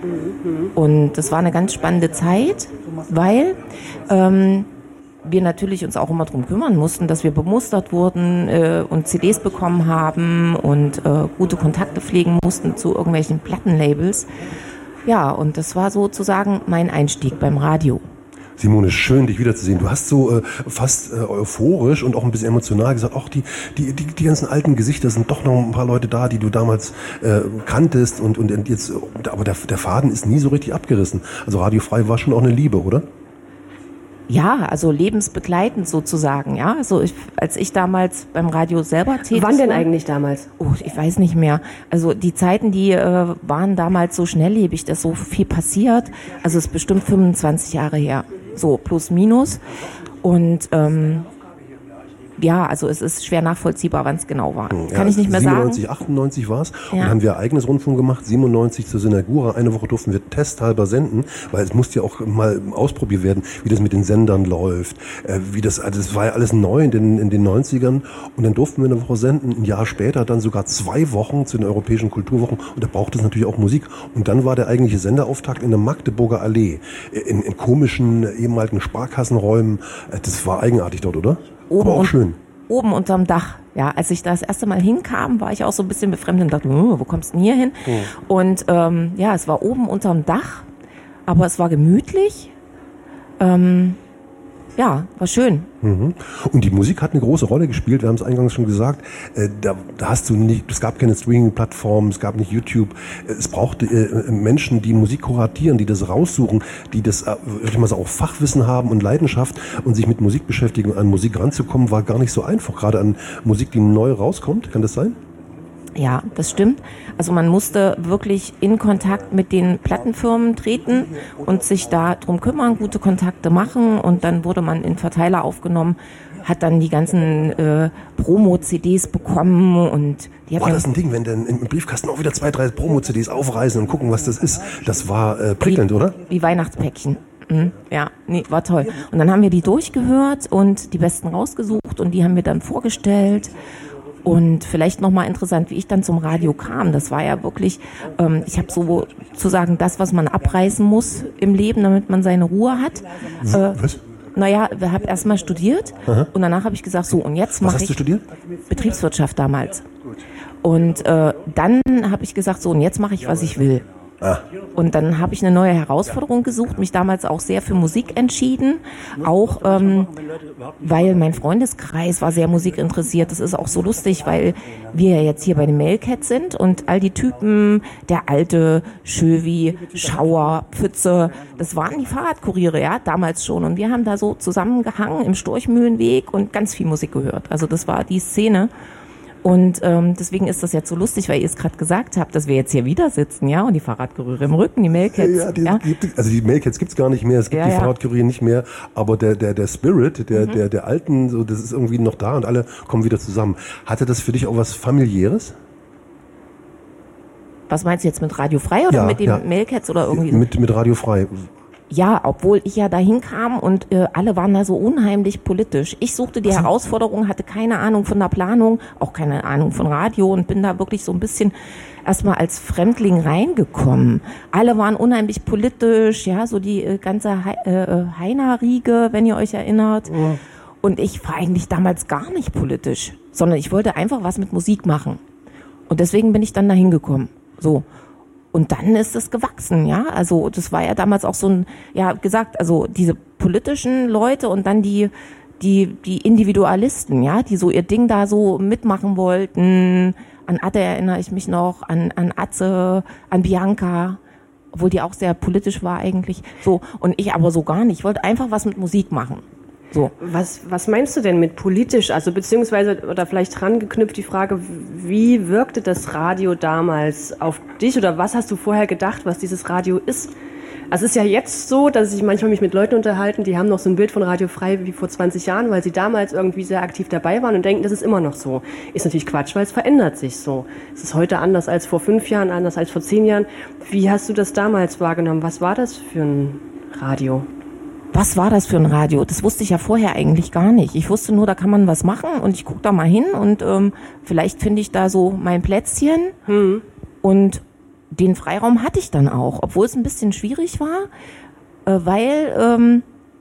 Und das war eine ganz spannende Zeit, weil ähm, wir natürlich uns auch immer darum kümmern mussten, dass wir bemustert wurden äh, und C Ds bekommen haben und äh, gute Kontakte pflegen mussten zu irgendwelchen Plattenlabels. Ja, und das war sozusagen mein Einstieg beim Radio. Simone, schön, dich wiederzusehen. Du hast so äh, fast äh, euphorisch und auch ein bisschen emotional gesagt, ach, die, die, die, die ganzen alten Gesichter, sind doch noch ein paar Leute da, die du damals äh, kanntest und, und jetzt, aber der, der Faden ist nie so richtig abgerissen. Also Radio Frei war schon auch eine Liebe, oder? Ja, also lebensbegleitend sozusagen, ja. Also ich, als ich damals beim Radio selber tätig war. Wann denn eigentlich damals? Oh, ich weiß nicht mehr. Also die Zeiten, die äh, waren damals so schnelllebig, dass so viel passiert. Also es ist bestimmt fünfundzwanzig Jahre her. So, plus minus. Und ähm, ja, also es ist schwer nachvollziehbar, wann es genau war. Kann ja, ich nicht mehr siebenundneunzig, sagen. achtundneunzig war es. Ja. Und dann haben wir eigenes Rundfunk gemacht, siebenundneunzig zur Synagura. Eine Woche durften wir testhalber senden, weil es musste ja auch mal ausprobiert werden, wie das mit den Sendern läuft. Äh, wie das, also das war ja alles neu in den, in den neunzigern. Und dann durften wir eine Woche senden. Ein Jahr später dann sogar zwei Wochen zu den Europäischen Kulturwochen. Und da brauchte es natürlich auch Musik. Und dann war der eigentliche Senderauftakt in der Magdeburger Allee. In, in komischen ehemaligen Sparkassenräumen. Das war eigenartig dort, oder? Oben Aber auch und, schön. Oben unterm Dach. Ja, als ich da das erste Mal hinkam, war ich auch so ein bisschen befremdet und dachte, oh, wo kommst du denn hier hin? Mhm. Und ähm, ja, es war oben unterm Dach, aber es war gemütlich. Ähm, ja, war schön. Mhm. Und die Musik hat eine große Rolle gespielt, wir haben es eingangs schon gesagt. Äh, da, da hast du nicht, es gab keine Streaming-Plattformen, es gab nicht YouTube. Es brauchte äh, Menschen, die Musik kuratieren, die das raussuchen, die das, äh, würde ich mal sagen, auch Fachwissen haben und Leidenschaft und sich mit Musik beschäftigen. An Musik ranzukommen, war gar nicht so einfach, gerade an Musik, die neu rauskommt. Kann das sein? Ja, das stimmt. Also man musste wirklich in Kontakt mit den Plattenfirmen treten und sich da drum kümmern, gute Kontakte machen und dann wurde man in Verteiler aufgenommen, hat dann die ganzen äh, Promo-C Ds bekommen und die hat Boah, das ist ein Ding, wenn dann im Briefkasten auch wieder zwei, drei Promo-C Ds aufreißen und gucken, was das ist. Das war äh, prickelnd, wie, oder? Wie Weihnachtspäckchen. Mhm, ja, nee, war toll. Und dann haben wir die durchgehört und die besten rausgesucht und die haben wir dann vorgestellt. Und vielleicht nochmal interessant, wie ich dann zum Radio kam. Das war ja wirklich, ähm, ich habe sozusagen das, was man abreißen muss im Leben, damit man seine Ruhe hat. Äh, was? Naja, ich habe erstmal studiert. Aha. Und danach habe ich gesagt, so und jetzt mache ich... Was hast du studiert? Betriebswirtschaft damals. Und äh, dann habe ich gesagt, so und jetzt mache ich, was ich will. Ah. Und dann habe ich eine neue Herausforderung gesucht, mich damals auch sehr für Musik entschieden, auch ähm, weil mein Freundeskreis war sehr musikinteressiert. Das ist auch so lustig, weil wir ja jetzt hier bei den Mailcats sind und all die Typen, der alte Schöwi, Schauer, Pfütze, das waren die Fahrradkuriere, ja, damals schon. Und wir haben da so zusammengehangen im Storchmühlenweg und ganz viel Musik gehört. Also das war die Szene. Und ähm, deswegen ist das jetzt so lustig, weil ihr es gerade gesagt habt, dass wir jetzt hier wieder sitzen, ja, und die Fahrradkuriere im Rücken, die Mailcats. Ja, die, ja. Gibt, also die Mailcats gibt's gar nicht mehr, es gibt ja, die ja. Fahrradkuriere nicht mehr, aber der der der Spirit, der mhm. der der alten, so das ist irgendwie noch da und alle kommen wieder zusammen. Hatte das für dich auch was Familiäres? Was meinst du jetzt mit Radio Frei oder ja, mit den ja. Mailcats oder irgendwie? Mit mit Radio Frei. Ja, obwohl ich ja dahin kam und äh, alle waren da so unheimlich politisch. Ich suchte die Herausforderung, hatte keine Ahnung von der Planung, auch keine Ahnung von Radio und bin da wirklich so ein bisschen erstmal als Fremdling reingekommen. Alle waren unheimlich politisch, ja, so die äh, ganze He äh, Heiner-Riege, wenn ihr euch erinnert. Mhm. Und ich war eigentlich damals gar nicht politisch, sondern ich wollte einfach was mit Musik machen. Und deswegen bin ich dann dahin gekommen. So. Und dann ist es gewachsen, ja. Also das war ja damals auch so ein, ja gesagt, also diese politischen Leute und dann die, die, die Individualisten, ja, die so ihr Ding da so mitmachen wollten. An Atte erinnere ich mich noch, an, an Atze, an Bianca, obwohl die auch sehr politisch war eigentlich. So, und ich aber so gar nicht. Ich wollte einfach was mit Musik machen. So. Was, was meinst du denn mit politisch? Also beziehungsweise, oder vielleicht dran geknüpft die Frage, wie wirkte das Radio damals auf dich oder was hast du vorher gedacht, was dieses Radio ist? Also es ist ja jetzt so, dass ich manchmal mich mit Leuten unterhalten, die haben noch so ein Bild von Radio Frei wie vor zwanzig Jahren, weil sie damals irgendwie sehr aktiv dabei waren und denken, das ist immer noch so. Ist natürlich Quatsch, weil es verändert sich so. Es ist heute anders als vor fünf Jahren, anders als vor zehn Jahren. Wie hast du das damals wahrgenommen? Was war das für ein Radio? Was war das für ein Radio? Das wusste ich ja vorher eigentlich gar nicht. Ich wusste nur, da kann man was machen und ich gucke da mal hin und ähm, vielleicht finde ich da so mein Plätzchen. Hm. Und den Freiraum hatte ich dann auch, obwohl es ein bisschen schwierig war, äh, weil ähm,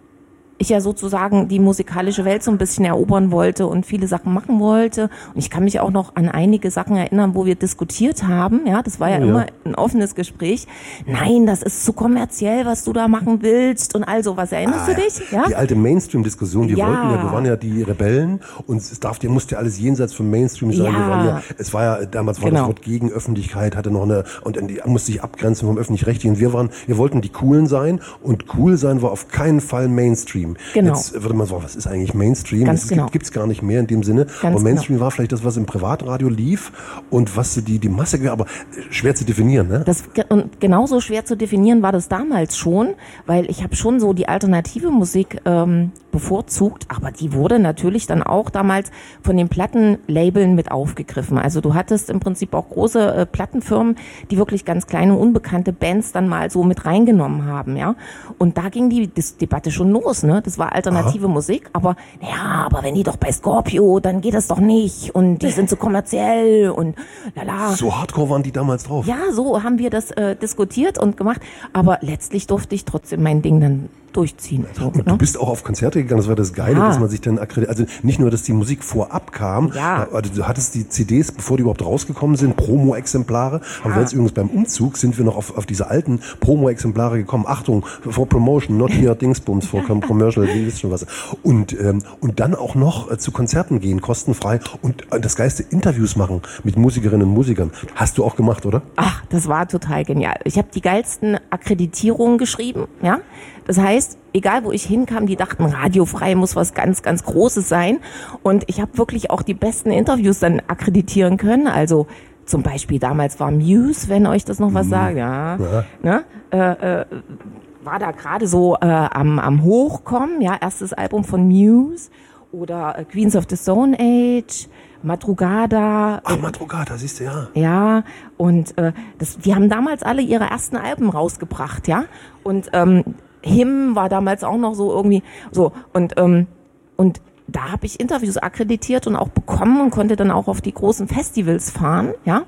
ich ja sozusagen die musikalische Welt so ein bisschen erobern wollte und viele Sachen machen wollte. Und ich kann mich auch noch an einige Sachen erinnern, wo wir diskutiert haben. Ja, das war ja, ja. immer ein offenes Gespräch. Nein, das ist zu kommerziell, was du da machen willst und all sowas. Erinnerst ah, du dich? Ja? Die alte Mainstream-Diskussion, wir ja. wollten ja, wir waren ja die Rebellen und es darf, der musste ja alles jenseits vom Mainstream sein. Ja. Wir waren ja, es war ja, damals war genau. das Wort gegen Öffentlichkeit, hatte noch eine, und die musste sich abgrenzen vom Öffentlich-Rechtlichen. Wir waren, wir wollten die Coolen sein und cool sein war auf keinen Fall Mainstream. Genau. Jetzt würde man sagen, was ist eigentlich Mainstream? Ganz das genau. gibt es gar nicht mehr in dem Sinne. Ganz aber Mainstream genau. war vielleicht das, was im Privatradio lief und was die, die Masse, aber schwer zu definieren, ne? Das, und genauso schwer zu definieren war das damals schon, weil ich habe schon so die alternative Musik ähm, bevorzugt, aber die wurde natürlich dann auch damals von den Plattenlabeln mit aufgegriffen. Also du hattest im Prinzip auch große äh, Plattenfirmen, die wirklich ganz kleine, unbekannte Bands dann mal so mit reingenommen haben, ja. Und da ging die Dis- Debatte schon los, ne? Das war alternative Aha. Musik, aber ja, aber wenn die doch bei Scorpio, dann geht das doch nicht und die sind so kommerziell und lala. So hardcore waren die damals drauf. Ja, so haben wir das äh, diskutiert und gemacht, aber letztlich durfte ich trotzdem mein Ding dann durchziehen. So, und du ne? bist auch auf Konzerte gegangen, das war das Geile, ja. dass man sich dann akkreditiert, also nicht nur, dass die Musik vorab kam, ja. also du hattest die C Ds, bevor die überhaupt rausgekommen sind, Promo-Exemplare, aber ja. jetzt übrigens beim Umzug sind wir noch auf, auf diese alten Promo-Exemplare gekommen, Achtung, for Promotion, not here Dingsbums, for Commercial, ihr wisst schon was. Und, ähm, und dann auch noch äh, zu Konzerten gehen, kostenfrei und äh, das geilste Interviews machen mit Musikerinnen und Musikern. Hast du auch gemacht, oder? Ach, das war total genial. Ich habe die geilsten Akkreditierungen geschrieben, ja. Das heißt, egal wo ich hinkam, die dachten, radiofrei muss was ganz, ganz Großes sein. Und ich habe wirklich auch die besten Interviews dann akkreditieren können. Also zum Beispiel damals war Muse, wenn euch das noch was sagt, ja, ja. Ne? Äh, äh, war da gerade so äh, am, am Hochkommen, ja, erstes Album von Muse oder äh, Queens of the Stone Age, Madrugada. Ach, Madrugada, siehst du, ja. Ja, und äh, das, die haben damals alle ihre ersten Alben rausgebracht, ja. Und ähm, Him war damals auch noch so irgendwie so und ähm, und da habe ich Interviews akkreditiert und auch bekommen und konnte dann auch auf die großen Festivals fahren, ja.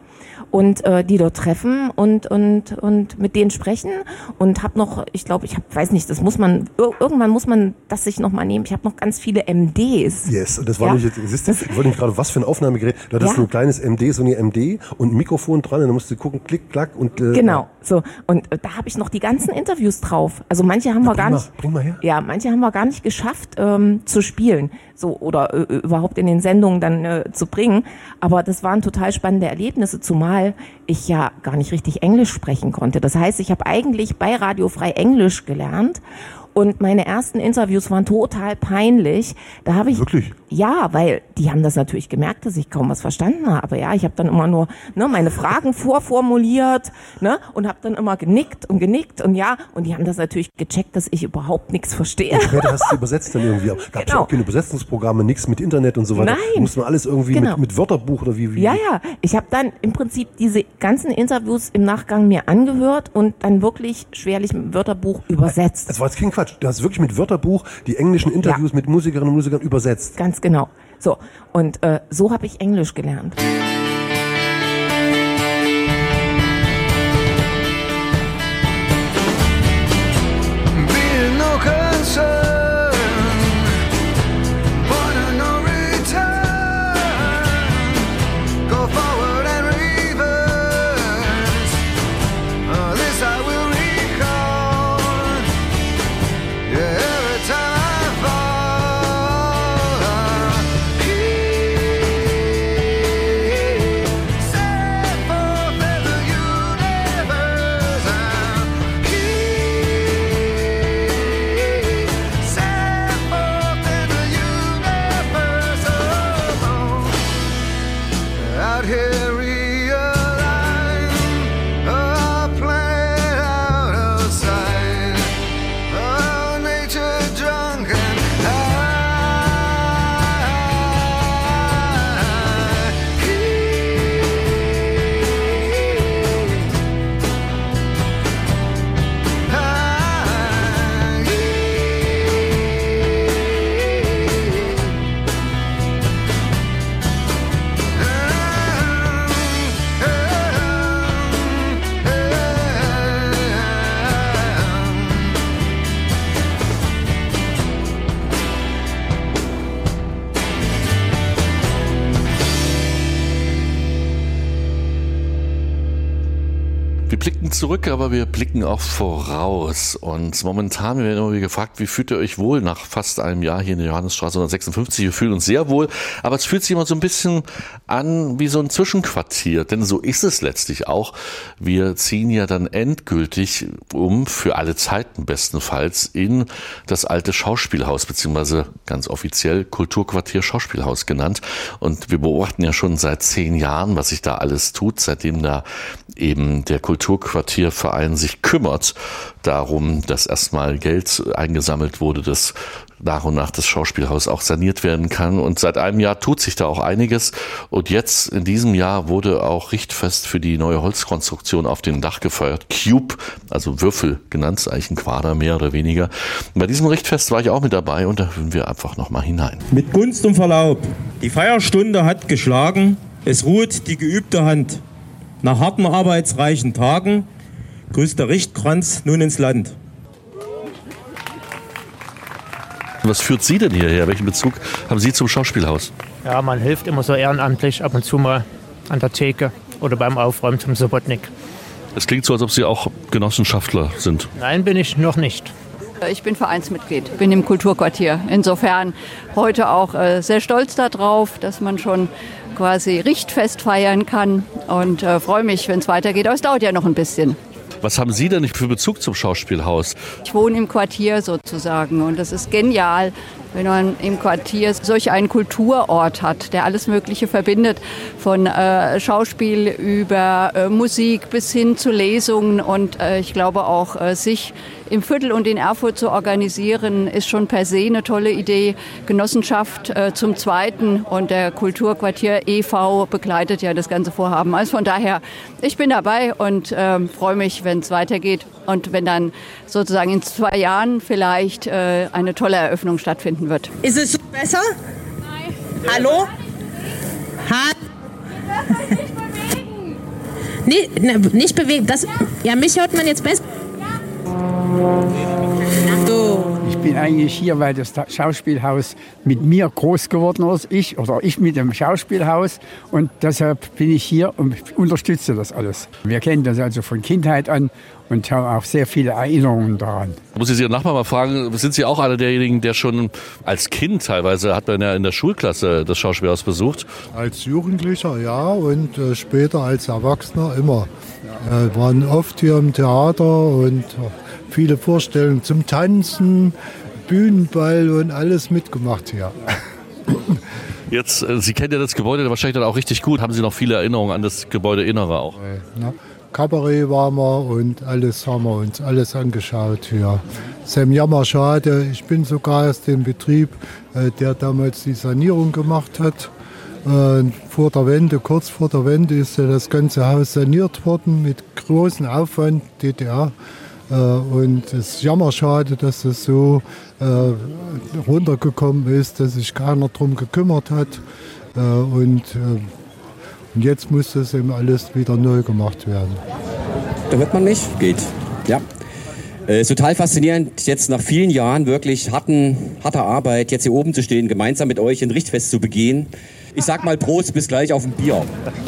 und äh, die dort treffen und und und mit denen sprechen und habe noch, ich glaube, ich hab, weiß nicht, das muss man irgendwann muss man das sich noch mal nehmen. Ich habe noch ganz viele M Ds. Yes, und das war ja? nicht jetzt, siehst du, ich wollte nicht gerade, was für ein Aufnahmegerät. Du hattest ja? ein kleines M D, so eine M D und ein Mikrofon dran, und dann musst du gucken, klick, klack und äh, genau. So, und äh, da habe ich noch die ganzen Interviews drauf. Also manche haben Na, wir gar bring nicht. Mal, bring mal her. Ja, manche haben wir gar nicht geschafft ähm, zu spielen, so oder äh, überhaupt in den Sendungen dann äh, zu bringen. Aber das waren total spannende Erlebnisse, zumal ich ja gar nicht richtig Englisch sprechen konnte. Das heißt, ich habe eigentlich bei Radio Frei Englisch gelernt. Und meine ersten Interviews waren total peinlich. Da habe ich wirklich? Ja, weil die haben das natürlich gemerkt, dass ich kaum was verstanden habe. Aber ja, ich habe dann immer nur ne, meine Fragen vorformuliert ne, und habe dann immer genickt und genickt und ja. Und die haben das natürlich gecheckt, dass ich überhaupt nichts verstehe. Und später hast du übersetzt dann irgendwie. Gab es genau. auch keine Übersetzungsprogramme, nichts mit Internet und so weiter? Nein. Muss man alles irgendwie genau. mit, mit Wörterbuch oder wie, wie? Ja, ja. Ich habe dann im Prinzip diese ganzen Interviews im Nachgang mir angehört und dann wirklich schwerlich mit Wörterbuch übersetzt. Das war jetzt kein Quatsch. Du hast wirklich mit Wörterbuch die englischen Interviews ja. mit Musikerinnen und Musikern übersetzt. Ganz genau. So, und äh, so habe ich Englisch gelernt. Zurück, aber wir blicken auch voraus. Und momentan werden wir immer wieder gefragt, wie fühlt ihr euch wohl nach fast einem Jahr hier in der Johannesstraße hundertsechsundfünfzig? Wir fühlen uns sehr wohl, aber es fühlt sich immer so ein bisschen an wie so ein Zwischenquartier, denn so ist es letztlich auch. Wir ziehen ja dann endgültig um, für alle Zeiten bestenfalls, in das alte Schauspielhaus, beziehungsweise ganz offiziell Kulturquartier Schauspielhaus genannt. Und wir beobachten ja schon seit zehn Jahren, was sich da alles tut, seitdem da eben der Kulturquartierverein sich kümmert darum, dass erstmal Geld eingesammelt wurde, dass nach und nach das Schauspielhaus auch saniert werden kann. Und seit einem Jahr tut sich da auch einiges. Und jetzt in diesem Jahr wurde auch richtfest für die neue Holzkonstruktion auf dem Dach gefeiert. Cube, also Würfel genannt, ist eigentlich ein Quader mehr oder weniger. Und bei diesem Richtfest war ich auch mit dabei und da hören wir einfach nochmal hinein. Mit Gunst und Verlaub. Die Feierstunde hat geschlagen. Es ruht die geübte Hand. Nach harten arbeitsreichen Tagen grüßt der Richtkranz nun ins Land. Was führt Sie denn hierher? Welchen Bezug haben Sie zum Schauspielhaus? Ja, man hilft immer so ehrenamtlich ab und zu mal an der Theke oder beim Aufräumen zum Subotnik. Es klingt so, als ob Sie auch Genossenschaftler sind. Nein, bin ich noch nicht. Ich bin Vereinsmitglied, bin im Kulturquartier. Insofern heute auch äh, sehr stolz darauf, dass man schon quasi Richtfest feiern kann und äh, freue mich, wenn es weitergeht. Aber es dauert ja noch ein bisschen. Was haben Sie denn für Bezug zum Schauspielhaus? Ich wohne im Quartier sozusagen und das ist genial, wenn man im Quartier solch einen Kulturort hat, der alles Mögliche verbindet, von äh, Schauspiel über äh, Musik bis hin zu Lesungen. Und äh, ich glaube auch, äh, sich im Viertel und in Erfurt zu organisieren, ist schon per se eine tolle Idee. Genossenschaft äh, zum Zweiten und der Kulturquartier e V begleitet ja das ganze Vorhaben. Also von daher, ich bin dabei und äh, freue mich, wenn es weitergeht und wenn dann sozusagen in zwei Jahren vielleicht äh, eine tolle Eröffnung stattfinden wird. Ist es so besser? Nein. Hallo? Ha- Nee, ne, nicht bewegen. Das, ja, mich hört man jetzt besser. So. Ich bin eigentlich hier, weil das Schauspielhaus mit mir groß geworden ist, ich oder ich mit dem Schauspielhaus, und deshalb bin ich hier und unterstütze das alles. Wir kennen das also von Kindheit an und haben auch sehr viele Erinnerungen daran. Muss ich Sie Nachbar mal fragen, sind Sie auch einer derjenigen, der schon als Kind teilweise, hat man ja in der Schulklasse das Schauspielhaus besucht? Als Jugendlicher ja, und äh, später als Erwachsener immer. Wir waren oft hier im Theater und äh, viele Vorstellungen zum Tanzen, Bühnenball und alles mitgemacht hier. Jetzt, äh, Sie kennen ja das Gebäude wahrscheinlich dann auch richtig gut. Haben Sie noch viele Erinnerungen an das Gebäudeinnere auch? Ja. Kabarett waren wir und alles haben wir uns alles angeschaut hier. Sam Jammerschade, ich bin sogar aus dem Betrieb, äh, der damals die Sanierung gemacht hat. Äh, vor der Wende, kurz vor der Wende ist ja das ganze Haus saniert worden mit großem Aufwand, D D R. Äh, und es ist jammerschade, dass es so äh, runtergekommen ist, dass sich keiner drum gekümmert hat. Äh, und äh, Und jetzt muss das eben alles wieder neu gemacht werden. Da hört man mich? Geht. Ja. Äh, ist total faszinierend, jetzt nach vielen Jahren wirklich harten, harter Arbeit, jetzt hier oben zu stehen, gemeinsam mit euch ein Richtfest zu begehen. Ich sag mal Prost, bis gleich auf ein Bier.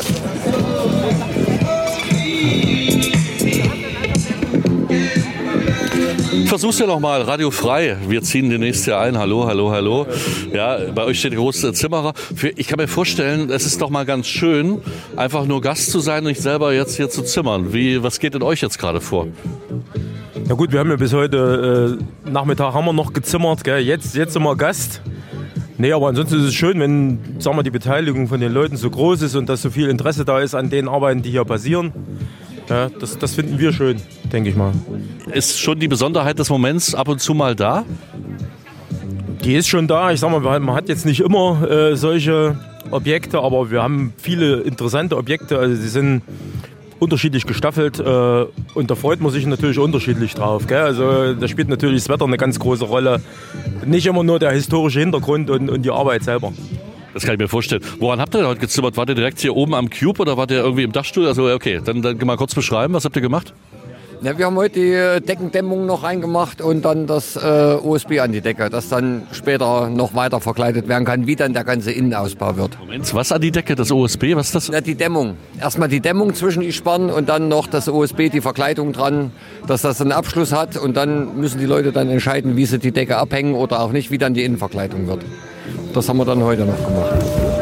Versuch's ja noch mal, Radio Frei. Wir ziehen demnächst hier ein. Hallo, hallo, hallo. Ja, bei euch steht der große Zimmerer. Ich kann mir vorstellen, es ist doch mal ganz schön, einfach nur Gast zu sein und nicht selber jetzt hier zu zimmern. Wie, was geht in euch jetzt gerade vor? Ja gut, wir haben ja bis heute äh, Nachmittag haben wir noch gezimmert, gell? Jetzt, jetzt sind wir Gast. Nee, aber ansonsten ist es schön, wenn, sagen wir, die Beteiligung von den Leuten so groß ist und dass so viel Interesse da ist an den Arbeiten, die hier passieren. Ja, das, das finden wir schön, denke ich mal. Ist schon die Besonderheit des Moments ab und zu mal da? Die ist schon da. Ich sag mal, man hat jetzt nicht immer äh, solche Objekte, aber wir haben viele interessante Objekte. Also die sind unterschiedlich gestaffelt äh, und da freut man sich natürlich unterschiedlich drauf. Gell? Also da spielt natürlich das Wetter eine ganz große Rolle. Nicht immer nur der historische Hintergrund und, und die Arbeit selber. Das kann ich mir vorstellen. Woran habt ihr denn heute gezimmert? Wart ihr direkt hier oben am Cube oder wart ihr irgendwie im Dachstuhl? Also okay, dann, dann mal kurz beschreiben, was habt ihr gemacht? Ja, wir haben heute die Deckendämmung noch reingemacht und dann das äh, O S B an die Decke, das dann später noch weiter verkleidet werden kann, wie dann der ganze Innenausbau wird. Moment, was an die Decke, das O S B, was ist das? Ja, die Dämmung. Erstmal die Dämmung zwischen die Sparren und dann noch das O S B, die Verkleidung dran, dass das einen Abschluss hat und dann müssen die Leute dann entscheiden, wie sie die Decke abhängen oder auch nicht, wie dann die Innenverkleidung wird. Das haben wir dann heute noch gemacht.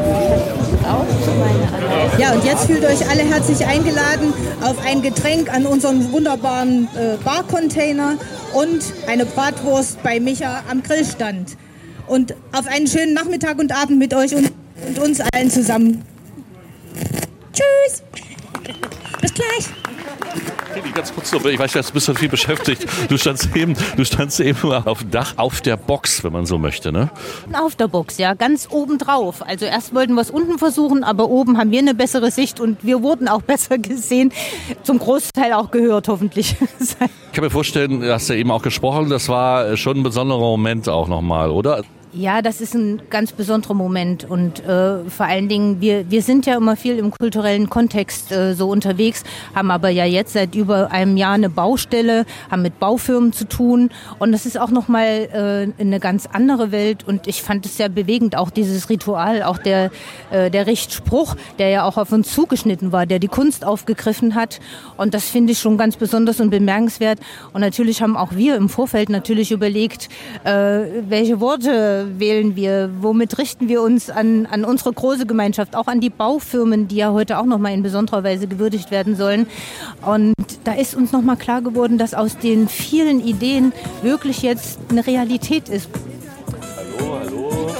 Ja, und jetzt fühlt euch alle herzlich eingeladen auf ein Getränk an unserem wunderbaren äh, Barcontainer und eine Bratwurst bei Micha am Grillstand. Und auf einen schönen Nachmittag und Abend mit euch und, und uns allen zusammen. Tschüss! Bis gleich! Ganz kurz noch, ich weiß, du bist schon viel beschäftigt. Du standst eben, du standst eben auf dem Dach, auf der Box, wenn man so möchte, ne? Auf der Box, ja, ganz oben drauf. Also erst wollten wir es unten versuchen, aber oben haben wir eine bessere Sicht und wir wurden auch besser gesehen. Zum Großteil auch gehört, hoffentlich. Ich kann mir vorstellen, du hast ja eben auch gesprochen, das war schon ein besonderer Moment auch nochmal, oder? Ja, das ist ein ganz besonderer Moment und äh, vor allen Dingen, wir, wir sind ja immer viel im kulturellen Kontext äh, so unterwegs, haben aber ja jetzt seit über einem Jahr eine Baustelle, haben mit Baufirmen zu tun und das ist auch nochmal äh, eine ganz andere Welt und ich fand es sehr bewegend, auch dieses Ritual, auch der, äh, der Richtspruch, der ja auch auf uns zugeschnitten war, der die Kunst aufgegriffen hat und das finde ich schon ganz besonders und bemerkenswert und natürlich haben auch wir im Vorfeld natürlich überlegt, äh, welche Worte wählen wir, womit richten wir uns an, an unsere große Gemeinschaft, auch an die Baufirmen, die ja heute auch nochmal in besonderer Weise gewürdigt werden sollen. Und da ist uns nochmal klar geworden, dass aus den vielen Ideen wirklich jetzt eine Realität ist. Hallo, hallo.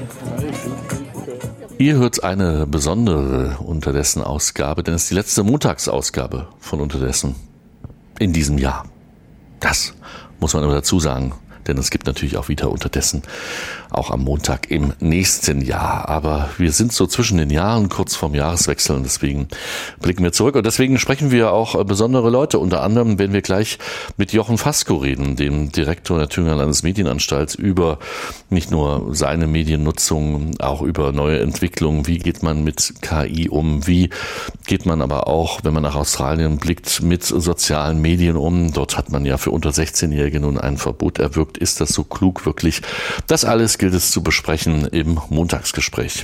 Ihr hört eine besondere Unterdessen-Ausgabe, denn es ist die letzte Montagsausgabe von Unterdessen in diesem Jahr. Das muss man aber dazu sagen. denn es gibt natürlich auch wieder unterdessen, auch am Montag im nächsten Jahr. Aber wir sind so zwischen den Jahren, kurz vorm Jahreswechsel, und deswegen blicken wir zurück. Und deswegen sprechen wir auch besondere Leute. Unter anderem werden wir gleich mit Jochen Fasko reden, dem Direktor der Thüringer Landesmedienanstalt, über nicht nur seine Mediennutzung, auch über neue Entwicklungen. Wie geht man mit K I um? Wie geht man aber auch, wenn man nach Australien blickt, mit sozialen Medien um? Dort hat man ja für unter sechzehnjährige nun ein Verbot erwirkt. Ist das so klug wirklich? Das alles gilt es zu besprechen im Montagsgespräch.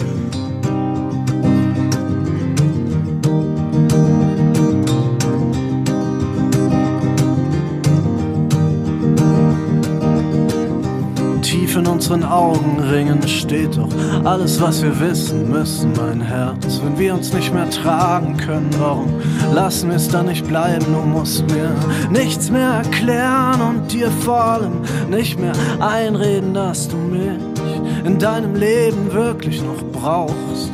Tief in unseren Augenringen steht doch alles, was wir wissen müssen, mein Herz. Wenn wir uns nicht mehr tragen können, warum lassen wir es dann nicht bleiben? Du musst mir nichts mehr erklären und dir vor allem nicht mehr einreden, dass du mich in deinem Leben wirklich noch brauchst.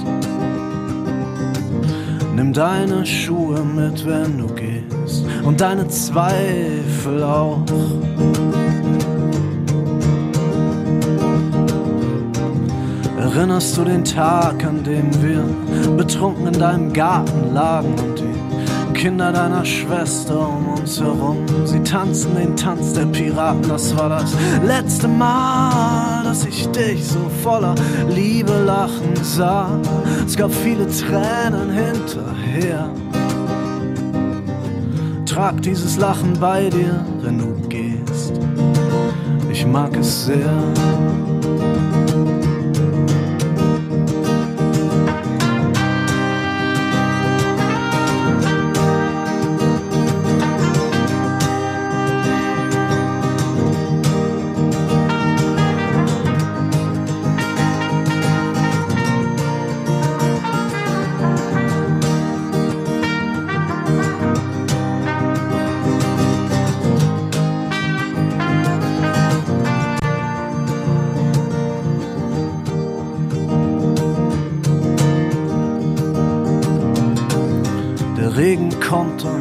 Nimm deine Schuhe mit, wenn du gehst, und deine Zweifel auch. Erinnerst du den Tag, an dem wir betrunken in deinem Garten lagen und die Kinder deiner Schwester um uns herum, sie tanzten den Tanz der Piraten? Das war das letzte Mal, dass ich dich so voller Liebe lachen sah. Es gab viele Tränen hinterher. Trag dieses Lachen bei dir, wenn du gehst. Ich mag es sehr. Regen kommt und